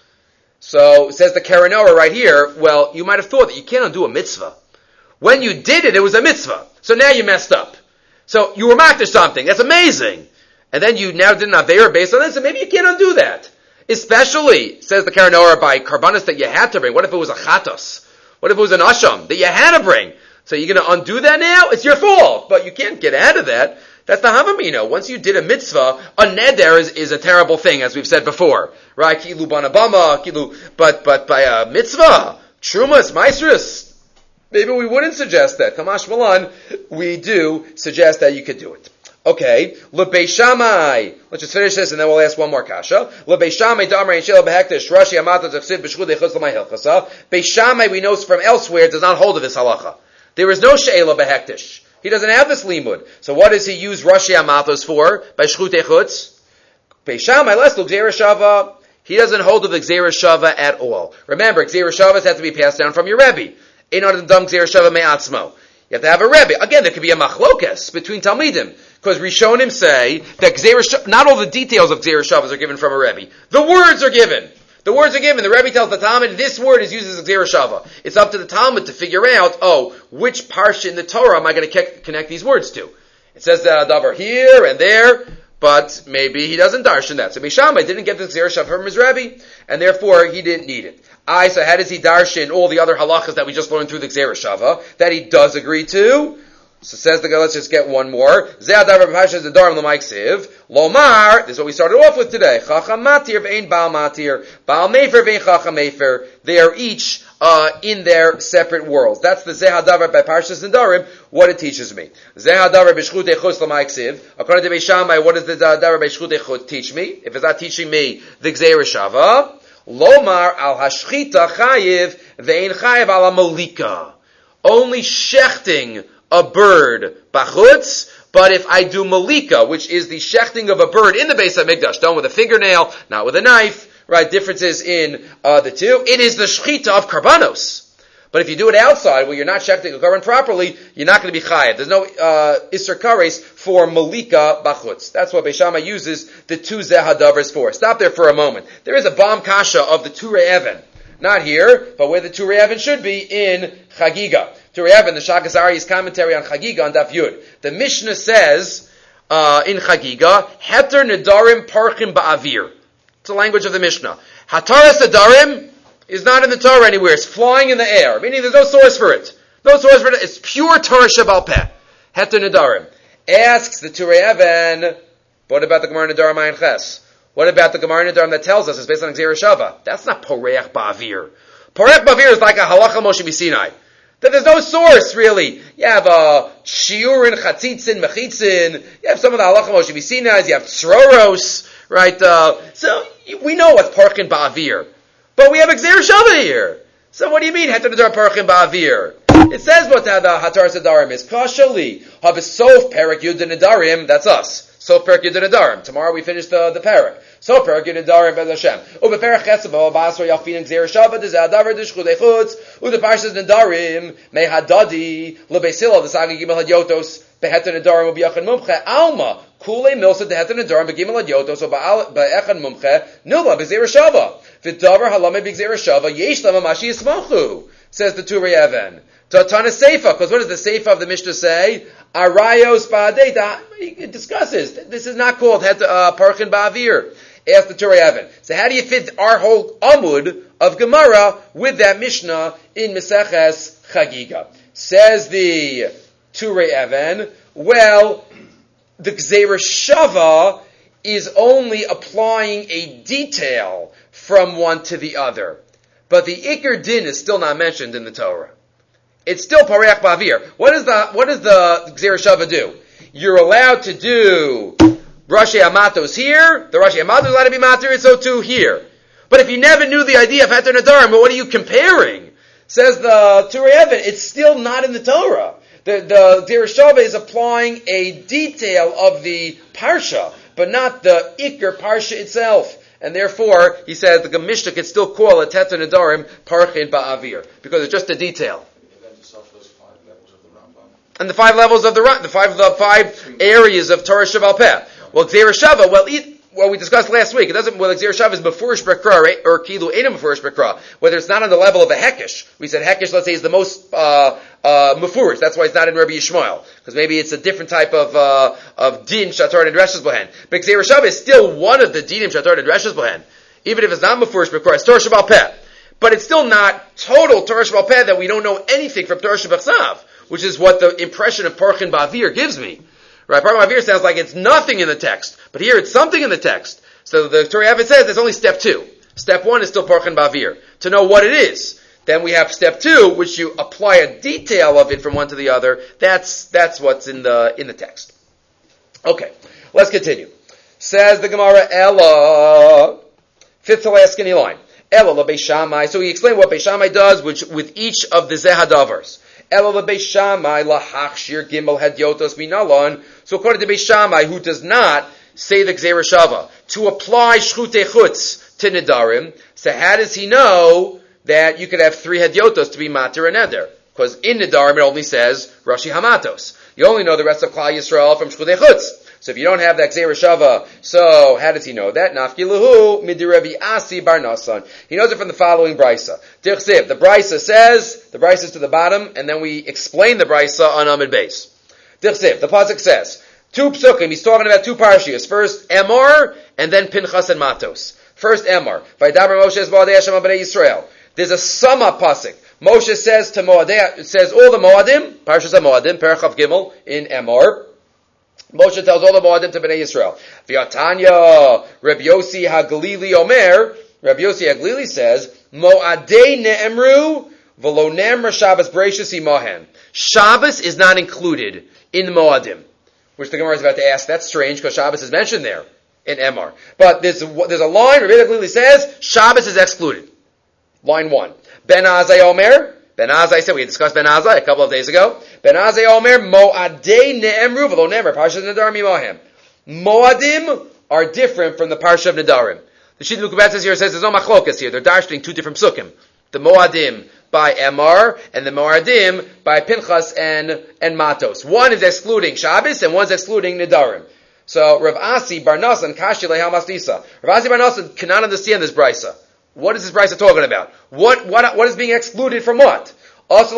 So says the Karanora right here. Well, you might have thought that you can't undo a mitzvah. When you did it, it was a mitzvah. So now you messed up. So you were mocked or something. That's amazing. And then you now did an aveira based on this, so maybe you can't undo that. Especially, says the Karanora, by karbanos that you had to bring. What if it was a chatos? What if it was an asham that you had to bring? So you're going to undo that now? It's your fault. But you can't get out of that. That's the havamina. Once you did a mitzvah, a neder is, is a terrible thing, as we've said before. Right? Kilu banabama, kilu, but, but by a mitzvah, trumas, maisrus, maybe we wouldn't suggest that. Kamash Malan, we do suggest that you could do it. Okay. L'bei Shammai. Let's just finish this and then we'll ask one more kasha. L'bei Shammai damar and shel behektish Rashi Hamatos achsid b'shchutei chutz l'may hilchasa. Bei Shammai we know from elsewhere does not hold of this halacha. There is no she'ela behektish. He doesn't have this limud. So what does he use Rashi Hamatos for? By shchutei chutz. Bei Shammai less lo gzeira shava. He doesn't hold of the gzeira shava at all. Remember, gzeira shavas have to be passed down from your Rebbe. You have to have a Rebbe. Again, there could be a machlokes between Talmidim. Because Rishonim say that Gzeira, not all the details of Gzeira Shavas are given from a Rebbe. The words are given. The words are given. The Rebbe tells the Talmud, this word is used as a Gzeira Shava. It's up to the Talmud to figure out, oh, which parsha in the Torah am I going to connect these words to? It says that davar here and there, but maybe he doesn't darshan that. So Mishamai didn't get the Gzeira Shava from his Rebbe, and therefore he didn't need it. I, so how does he darshan all the other halachas that we just learned through the Gzeira Shava, that he does agree to? So says the guy, let's just get one more. Zeh hadavar b'parshas nedarim l'maiksiv. Lomar, this is what we started off with today. Chacham matir v'ein baal matir. Baal mefer v'ein chacham mefer. They are each uh, in their separate worlds. That's the Zeh hadavar by Parshas Nedarim, what it teaches me. Zeh hadavar b'shchut echutz l'maiksiv. According to Beis Shammai, what does the Zeh hadavar by shchut echutz teach me? If it's not teaching me the Gzeira Shava, Lomar al hashchita chayiv v'ein chayiv ala molika. Only shechting a bird bachutz, but if I do malika, which is the shechting of a bird in the Beis HaMikdash, done with a fingernail, not with a knife, right? Differences in uh, the two. It is the shechita of karbanos. But if you do it outside, where you're not shechting a karban properly, you're not going to be chayiv. There's no uh, isser kares for malika bachutz. That's what Beis Shammai uses the two zeh hadavers for. Stop there for a moment. There is a bam kasha of the Turei Even. Not here, but where the Turei Even should be, in Chagiga. Turei Even, the Shagas Aryeh's commentary on Chagiga on Daf Yud. The Mishnah says, uh, in Chagiga, Heter Nedarim Parchim Ba'avir. It's the language of the Mishnah. Hataras Nedarim is not in the Torah anywhere. It's flying in the air. Meaning there's no source for it. No source for it. It's pure Torah Shabal Peh. Heter Nedarim. Asks the Turei Even, what about the Gemara Nedarim Ayin Ches? What about the Gemara Nedarim that tells us it's based on Gzeira Shava? That's not Poreach Ba'avir. Poreach Ba'avir is like a Halacha Moshe Misinai. That there's no source, really. You have uh, Shiurin, Chatzitzin, Mechitzin. You have some of the Halacha Moshe Misinai. You have Tzroros, right? Uh, so we know what's Parchin Ba'avir. But we have a Gzeira Shava here. So what do you mean, Heter Nedarim Parchin Ba'avir? It says what the Hatar Nedarim is. Kashali, Havisof Perak Yud Nedarim, that's us. So Perak Yud Nedarim. Tomorrow we finish the, the Perak. So Perak Yud Nedarim Bez Hashem. Ube Perak Chesed Ba'asor Yachfin Gzeira Shava Dezeh Hadavar Deshchut Echutz Ude Parshas Nedarim Mei Hadadi Lebeisila Desagi Gimel Hadyotos Beheter Nedarim Ubiyachan Mumche Alma Kule Milsa Deheter Nedarim Begimel Hadyotos Be'echan Mumche Nula Bezzeira Shava V'Davar Halame Begzeira Shava Yesh Lama Mashi Yismachu, says the Turei Even. Tana Seifa, because what does the Seifa of the Mishnah say? Arayos Ba'adeta. It discusses. This is not called uh, Parchin Ba'avir. Ask the Turei Even. So how do you fit our whole Amud of Gemara with that Mishnah in Meseches Chagiga? Says the Turei Even, well, the Gzeira Shava is only applying a detail from one to the other. But the Iker Din is still not mentioned in the Torah. It's still Pareach Ba'avir. What does the, what does the Gzeira Shava do? You're allowed to do Rashi Amatos here, the Rashi Amatos is allowed to be Matir, so too here. But if you never knew the idea of Heter Nedarim, what are you comparing? Says the Turei Even, it's still not in the Torah. The, the Gzeira Shava is applying a detail of the Parsha, but not the Iker Parsha itself. And therefore, he says the Mishnah can still call it Heter Nedarim Parchin Ba'avir, because it's just a detail. And the five levels of the the five the five areas of Torah Shaval Peh. Well, Gzeira Shava, well, it, well, we discussed last week. It doesn't. Well, Gzeira Shava is Mefurish Bekra right? Or Kilu Einam Mefurish Bekra. Whether it's not on the level of a Hekesh, we said Hekesh, let's say, is the most uh, uh, Mefurish. That's why it's not in Rabbi Yishmael, because maybe it's a different type of uh, of Din Shatar and Reshes Bohen. But Gzeira Shava is still one of the Dinim Shatar and Reshes Bohen, even if it's not Mefurish Bekra. It's Torah Shaval Peh, but it's still not total Torah Shaval Peh that we don't know anything from Torah Shabachsav, which is what the impression of Parchin Ba'avir gives me. Right? Parchin Ba'avir sounds like it's nothing in the text, but here it's something in the text. So the Turei Even says there's only step two. Step one is still Parchin Ba'avir. To know what it is. Then we have step two, which you apply a detail of it from one to the other. That's, that's what's in the, in the text. Okay. Let's continue. Says the Gemara, Ella, fifth to last skinny line. Ella la Beis Shammai. So he explained what Beis Shammai does, which, with each of the Zeh Hadavars. Ela Beis Shammai lahachshir gimel hadyotos minalon. So according to Beis Shammai, who does not say the Gzeira Shava, to apply shchut echutz to nedarim, so how does he know that you could have three hadyotos to be matir and neder? Because in nedarim it only says Rashi Hamatos. You only know the rest of Klal Yisrael from shchut echutz. So if you don't have that Gzeira Shava, so how does he know that? Nafki lahu midirevi asi bar nasan. He knows it from the following brisa. Dirchsev, the brisa says, the brisa is to the bottom, and then we explain the brisa on Amid Beis. Dirchsev, the pasuk says, two psukim, he's talking about two parshias. First Emor, and then Pinchas and Matos. First Emor, Vaydaber Moshe es ba'adei Hashem b'nei Yisrael. There's a summa pasuk. Moshe says to Moadei, it says all the Moadim, Parshas HaMoadim, Perchav Gimel, in Emor. Moshe tells all the Moadim to Bnei Yisrael. V'yatanya, Rabbi Yossi HaGalili Omer, Rabbi Yossi HaGalili says, Moadei ne'emru, v'lo ne'emra Shabbos Bereishis imahen. Shabbos is not included in the Moadim, which the Gemara is about to ask. That's strange, because Shabbos is mentioned there in Emor. But there's a, there's a line, Rabbi HaGalili says, Shabbos is excluded. Line one. Ben Azai Omer, Ben Azai said, we discussed Ben Azai a couple of days ago. Ben Azai Omer, Moadei ne'emru v'lo ne'emra Parshas Nedarim imahem. Moadim are different from the Parsha of Nedarim. The Shita Lukabat says here, says there's no machlokas here. They're dashing two different psukim. The Moadim by Emor, and the Moadim by Pinchas and, and Matos. One is excluding Shabbos, and one's excluding Nedarim. So, Rav Asi Bar Nasan, Kashi Lehal Mastisa. Rav Asi Bar Nasan cannot understand this brisa. What is this brisa talking about? What, what, what is being excluded from what? Also,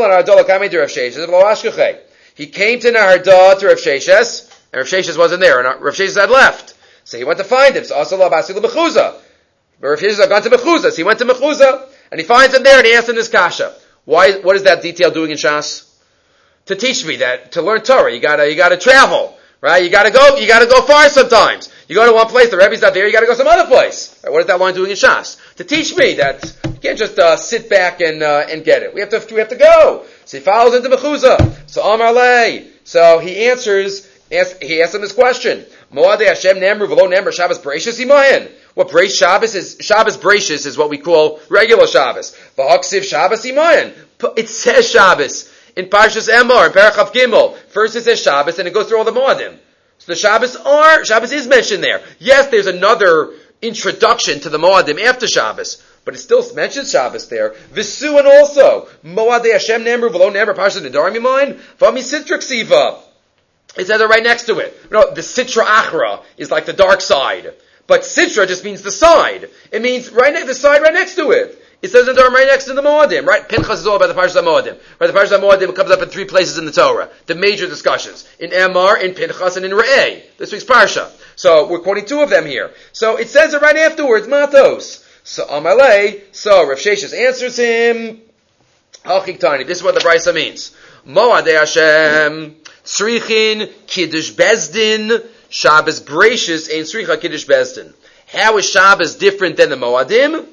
he came to Nahardah to Rav Sheshes, and Rav Sheshes wasn't there, and Rav Sheshes had left. So he went to find him. So also Labasi L'Mechuza. But Rav Sheshes had gone to Mechuza, so he went to Mechuza, and he finds him there, and he asks him this kasha. Why, what is that detail doing in Shas? To teach me that, to learn Torah, you gotta, you gotta travel, right? You gotta go, you gotta go far sometimes. You go to one place, the Rebbe's not there, you gotta go some other place. Right, what is that line doing in Shas? To teach me that you can't just uh, sit back and uh, and get it. We have to we have to go. So he follows into Mechuza. So Amar Lei. So he answers, asks, he asks him this question. Moadei Hashem Nemru V'lo Nemru Shabbos Bereishis imahen. What Bereish Shabbos is, Shabbos Bereishis is what we call regular Shabbos. V'haksiv Shabbos imahen. It says Shabbos in Parshas Emor, in Parachav Gimel. First it says Shabbos, and it goes through all the Moadim. So the Shabbos are, Shabbos is mentioned there. Yes, there's another introduction to the Moadim after Shabbos, but it still mentions Shabbos there. Visu and also, Moadei Hashem Nemru V'lo Nemru Parshas Nedarim imahen. V'ami Sitra Ksiva. It says it right next to it. No, the Sitra Achra is like the dark side. But Sitra just means the side. It means right next, the side right next to it. It says in the Torah right next to the Moadim, right? Pinchas is all about the Parshas HaMoadim. Right? The Parshas HaMoadim comes up in three places in the Torah. The major discussions. In Emor, in Pinchas, and in Re'eh. This week's Parsha. So, we're quoting two of them here. So, it says it right afterwards, Matos. So, Amalei, so, Rav Sheshes answers him, Hachik Tani, this is what the Brisa means. Moadei Hashem, Srichin, Kiddush Bezdin, Shabbos Bereishis, Ein Sricha Kiddush Bezdin. How is Shabbos different than the Moadim?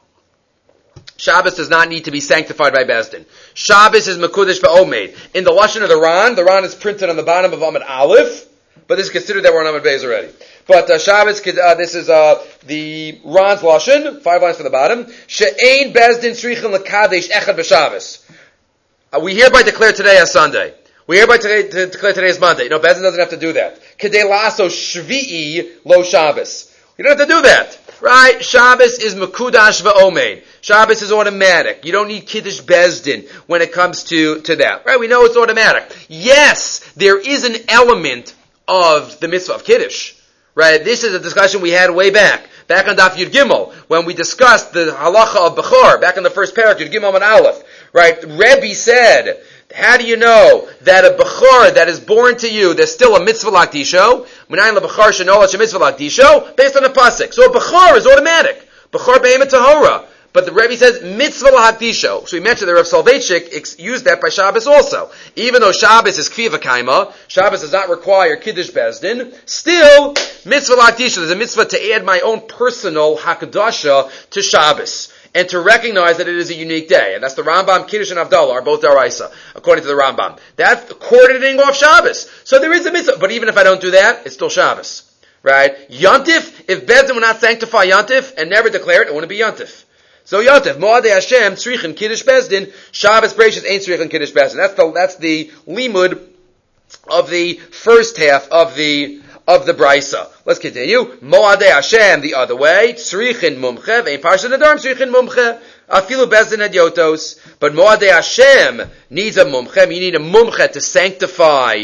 Shabbos does not need to be sanctified by Bezdin. Shabbos is Mekudesh Ba'omed. In the Lashon of the Ran, the Ran is printed on the bottom of Amud Aleph, but this is considered that we're on Amud Beis already. But uh, Shabbos, uh, this is uh, the Ran's Lashon, five lines from the bottom. She'ein Bezdin Srichen L'Kadesh Echad B'Shabbos. Uh, we hereby declare today as Sunday. We hereby today, to declare today as Monday. No, Bezdin doesn't have to do that. Kedei Laso Shvi'i Lo Shabbos. You don't have to do that. Right? Shabbos is Mekudash V'Omein. Shabbos is automatic. You don't need Kiddush Bezdin when it comes to, to that. Right? We know it's automatic. Yes, there is an element of the mitzvah of Kiddush. Right? This is a discussion we had way back. Back on Daf Yud Gimel, when we discussed the halacha of Bechor, back in the first parak, Yud Gimel and Aleph. Right? Rebbe said, how do you know that a Bechor that is born to you, there's still a mitzvah lakdisho? Minayin lebechor shenolat shemitzvah lakdisho? Based on the pasuk. So a Bechor is automatic. Bechor be'emet tahora. But the Rebbe says mitzvah lahakdisho. So we mentioned that Rav Soloveitchik used that by Shabbos also. Even though Shabbos is kviva kaima, Shabbos does not require kiddush bezdin, still mitzvah lahakdisho. There's a mitzvah to add my own personal hakdasha to Shabbos. And to recognize that it is a unique day. And that's the Rambam, Kiddush and Havdalah are both Daraisa, according to the Rambam. That's cordoning off Shabbos. So there is a mitzvah. But even if I don't do that, it's still Shabbos. Right? Yontif, if Bezdin would not sanctify Yontif and never declare it, it wouldn't be Yontif. So Yontif, Moadei Hashem, Tzrichin, Kiddush Bezdin, Shabbos Bereishis, Ein Tzrichin, Kiddush Bezdin. That's the, that's the limud of the first half of the of the Brisa. Let's continue. Moadei Hashem the other way. Tzrichin mumche. Ve'in Parshat Nedarim tzrichin mumche. Afilu bezdin had yotos. But Moadei Hashem needs a mumche. You need a mumche to sanctify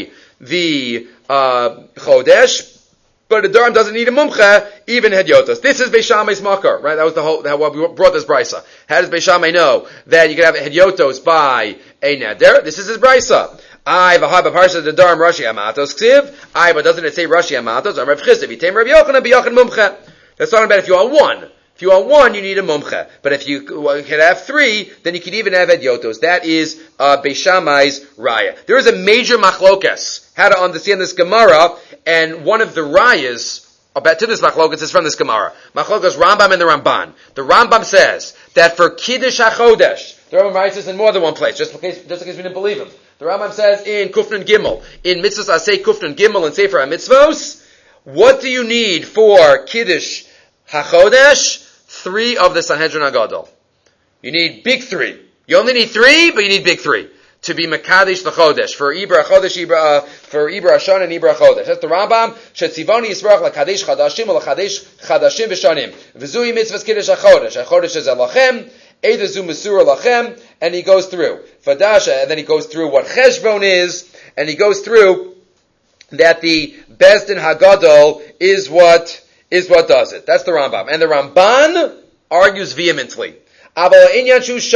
the uh, Chodesh. But the Nedarim doesn't need a mumche, even had yotos. This is Beis Shammai's makar, right? That was the whole, how we brought this Brisa. How does Beis Shammai know that you can have a hedyotos by a neder? This is his Brisa. I v'haba parsha the Nedarim Rashi Amatos ksiv. I but doesn't it say Rashi Amatos? I'm Rav Chisda. V'tem Rav Yochanan b'Yochanan mumche. That's talking about if you are one. If you want one, you need a mumche. But if you can have three, then you can even have edyotos. That is uh, Beis Shammai's raya. There is a major machlokas how to understand this Gemara, and one of the rayas about to this machlokas is from this Gemara. Machlokas Rambam and the Ramban. The Rambam says that for Kiddush HaChodesh, the Rambam writes this in more than one place, just in case, just in case we didn't believe him. The Rambam says in Kufnun Gimel, in Mitzvahs Asay Kufnun Gimel and Sefer HaMitzvos, what do you need for Kiddush HaChodesh? Three of the Sanhedrin HaGadol. You need big three. You only need three, but you need big three to be Mekadesh the Chodesh for Ibra Chodesh, Ibra uh, for Ibra Hashan and Ibra Chodesh. That's the Rambam. Shetzivoni Yisrach LaKadesh Chadashim or LaKadesh Chadashim V'Shanim. V'Zui Mitzvahs Kiddush HaChodesh. HaChodesh is Elachem. Eidazu Mesura Lachem. And he goes through Vadasha, and then he goes through what Cheshbon is, and he goes through that the Bezdin HaGadol is what is what does it. That's the Rambam. And the Ramban argues vehemently. I'll tell you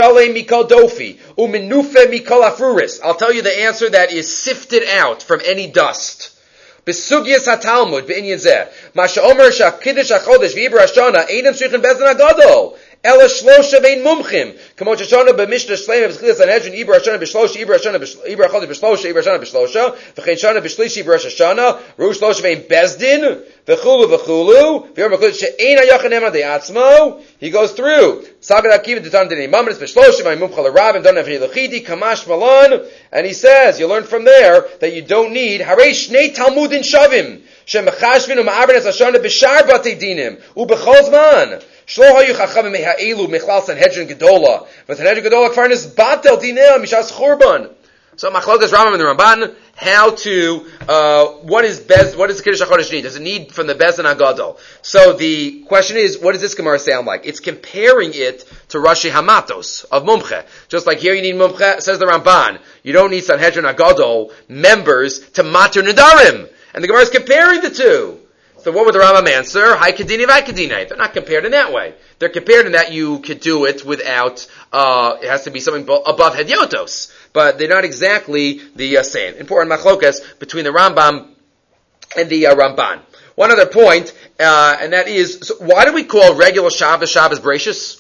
the answer that is sifted out from any dust. Besugyas haTalmud be'inyan zeh. Ma she'omer she'kiddush hachodesh v'ibra hashana einam shrichen bezdin hagadol. Ela shlosha vein mumchim. Kamo shashana b'mishnah shleim b'schil sanhedrin ibra hashana b'shlosha ibra hashana ibra chodesh b'shlosha ibra hashana b'shlosha v'chein shana b'shlishi ibra hashana ru shlosha vein bezdin v'chulu v'chulu v'yom ha'kodesh she'ein ha'yachan ema de'atzmo. He goes through Sagad Akiva Detan Dini Mamres b'shloshim v'imum chal rabim don avri lechidi kamash malan, and he says you learn from there that you don't need harei shnei talmudin shavim shemachashvin u'ma'arbenes hashana b'shar batei dinim u'b'chol zman. Shlo hayu chachamim me'ha'elu mechlal Sanhedrin Gedola. But Sanhedrin Gedola kfarnes batel dineh mishas churban. So Machlokas Rambam and the Ramban, how to, uh, what is Bez, what does the Kiddush HaChodesh need? Does it need from the Bezdin HaGadol? So the question is, what does this Gemara sound like? It's comparing it to Rashi Hamatos of Mumche. Just like here you need Mumche, says the Ramban. You don't need Sanhedrin HaGadol members to Matur Nedarim. And the Gemara is comparing the two. So what would the Rambam answer? Hai Kedini Vai Kedini. They're not compared in that way. They're compared in that you could do it without, uh, it has to be something above Hedyotos. But they're not exactly the uh, same. Important machlokas between the Rambam and the uh, Ramban. One other point, uh, and that is, so why do we call regular Shabbos Shabbos Bracious?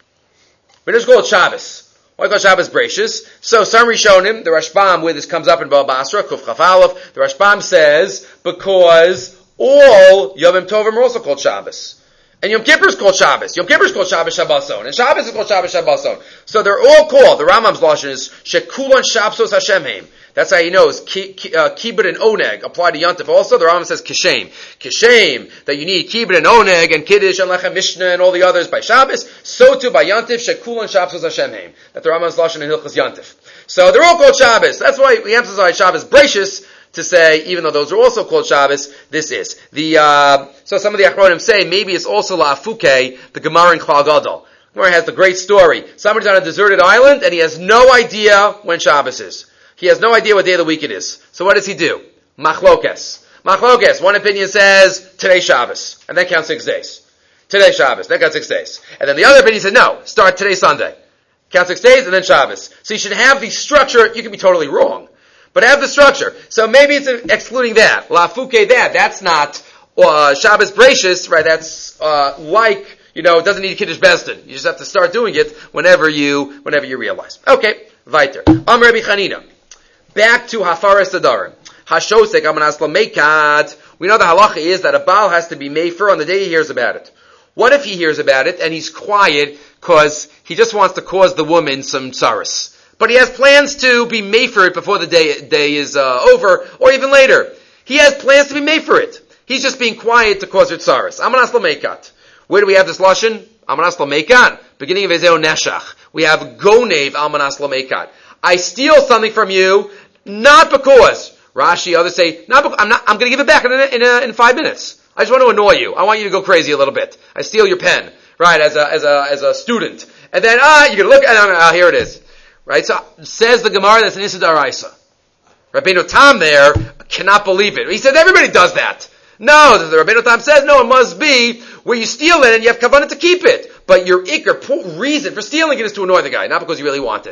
We just call it Shabbos. Why call it Shabbos Bracious? So some Rishonim, the Rashbam, where this comes up in Baba Basra, Kuf Chaf Aleph, the Rashbam says because all Yom Tovim are also called Shabbos. And Yom Kippur is called Shabbos. Yom Kippur is called Shabbos Shabboson. And Shabbos is called Shabbos Shabboson. So they're all called, the Rambam's lashon is Shekulan Shabsos Hashem Heim. That's how he knows ki, uh, Kibbut and Oneg apply to Yontif also. The Rambam says Kishem. Kishem, that you need Kibbut and Oneg and Kiddush and Lechem Mishnah and all the others by Shabbos. So too by Yontif, Shekulan Shabsos Hashem Heim. That the Rambam's lashon in Hilchos Yontif. So they're all called Shabbos. That's why we emphasize Shabbos Bracious, to say, even though those are also called Shabbos, this is. The, uh, so some of the Achronim say, maybe it's also La'afuke, the Gemara in Klal Gadol. Gemara has the great story. Somebody's on a deserted island, and he has no idea when Shabbos is. He has no idea what day of the week it is. So what does he do? Machlokes. Machlokes. One opinion says, today's Shabbos. And that counts six days. Today's Shabbos. That counts six days. And then the other opinion said, no, start today's Sunday. Count six days, and then Shabbos. So you should have the structure. You can be totally wrong, but have the structure. So maybe it's excluding that. La'afuke that. That's not uh, Shabbos Bracious, right? That's uh, like, you know, it doesn't need Kiddush Bezdin. You just have to start doing it whenever you whenever you realize. Okay, weiter. Am Rabbi Chanina. Back to Hafaras Adarim. Hashosek amanas lamekat. We know the halacha is that a Baal has to be mefer on the day he hears about it. What if he hears about it and he's quiet because he just wants to cause the woman some tsaros? But he has plans to be made for it before the day, day is uh, over, or even later. He has plans to be made for it. He's just being quiet to cause her tsaros. Amanas lamekat. Where do we have this lashon? Amanas lamekat. Beginning of Ezeo Neshach. We have gonev amanas lamekat. I steal something from you, not because. Rashi, others say, not because, I'm not, I'm going to give it back in, a, in, a, in five minutes. I just want to annoy you. I want you to go crazy a little bit. I steal your pen, right, as a, as a, as a student. And then, ah, you're going to look at it, ah, here it is. Right, so says the Gemara that's an Issa D'Oraisa. Rabbeinu Tam there cannot believe it. He said everybody does that. No, the Rabbeinu Tam says no. It must be where you steal it and you have kavanah to keep it, but your ikr reason for stealing it is to annoy the guy, not because you really want it.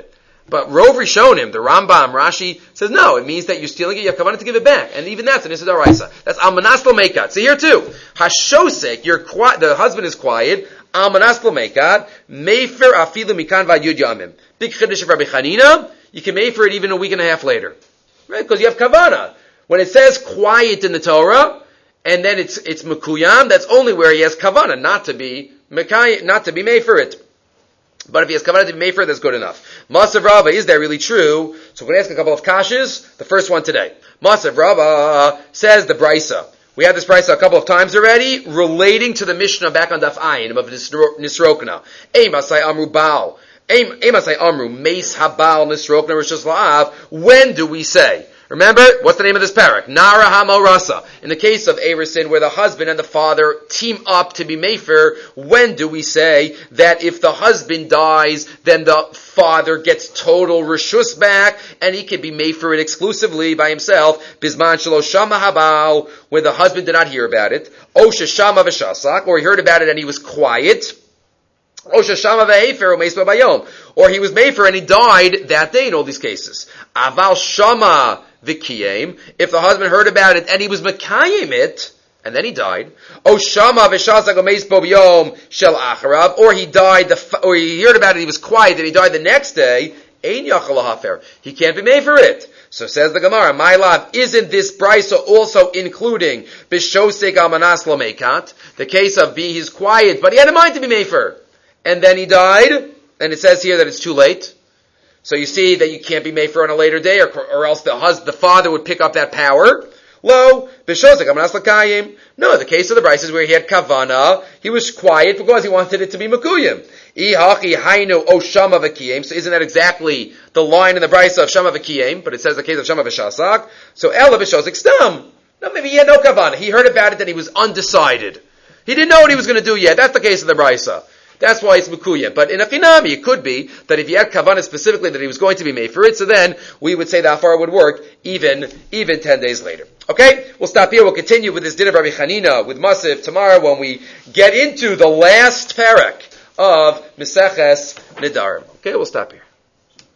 But Rov Rishonim, the Rambam, Rashi, says no, it means that you're stealing it, you have kavanah to give it back. And even that's an Issa D'Oraisa. That's Almanas L'Mekat. So here too, Hashosek, you're quiet, the husband is quiet, Almanas L'Mekat, Mefer Afilu Mikan Vayud Yamim. Big Chiddush of Rabbi Chanina, you can mefer it even a week and a half later. Right? Because you have kavanah. When it says quiet in the Torah, and then it's it's mekuyam, that's only where he has kavanah, not to be mekay, not to be made for it. But if he has kavanah to be made for it, that's good enough. Masav Rava, is that really true? So we're going to ask a couple of kashas. The first one today. Masav Rava says the brisa. We had this brisa a couple of times already, relating to the Mishnah back on Daf Ayin of Nisrokna. Eimasai Amru Baal. Eimasai Amru Meis Habal Nisrokna Rishus La'av. When do we say? Remember, what's the name of this parak? Nara Hamo Rasa. In the case of Erisin, where the husband and the father team up to be mefer, when do we say that if the husband dies, then the father gets total reshus back, and he can be mefer it exclusively by himself? Bisman Shelo Shama Habal, where the husband did not hear about it. Osha Shama V'Shasak, or he heard about it and he was quiet. Or he was mefer and he died that day in all these cases. Aval Shama V'Kiyem, if the husband heard about it and he was Mekayim it, and then he died. O Shama V'Shasak Omeis Bo B'Yom Shel Acharav, or he died, the, or he heard about it, he was quiet, and he died the next day. Ein Yachal Hafer, he can't be made for it. So says the Gemara, my love, isn't this brisa also including B'Shosek Almanas L'Mekat, the case of being he's quiet, but he had a mind to be made for, and then he died, and it says here that it's too late. So you see that you can't be made for on a later day, or, or else the husband, the father would pick up that power. Lo, b'shosek amanas l'kayim. No, the case of the brisa is where he had kavana. He was quiet because he wanted it to be mekuyim. Ihachi hainu o shama v'kiyim. So isn't that exactly the line in the brisa of shama v'kiyim? But it says the case of shama v'shasak. So ela b'shosek stam. No, maybe he had no kavana. He heard about it that he was undecided. He didn't know what he was going to do yet. That's the case of the brisa. That's why it's mekuyim. But in a chinami, it could be that if he had kavanah specifically that he was going to be made for it, so then we would say the afar would work even even ten days later. Okay, we'll stop here. We'll continue with this din of Rabbi Chanina with Masif tomorrow when we get into the last parak of Meseches Nedarim. Okay, we'll stop here.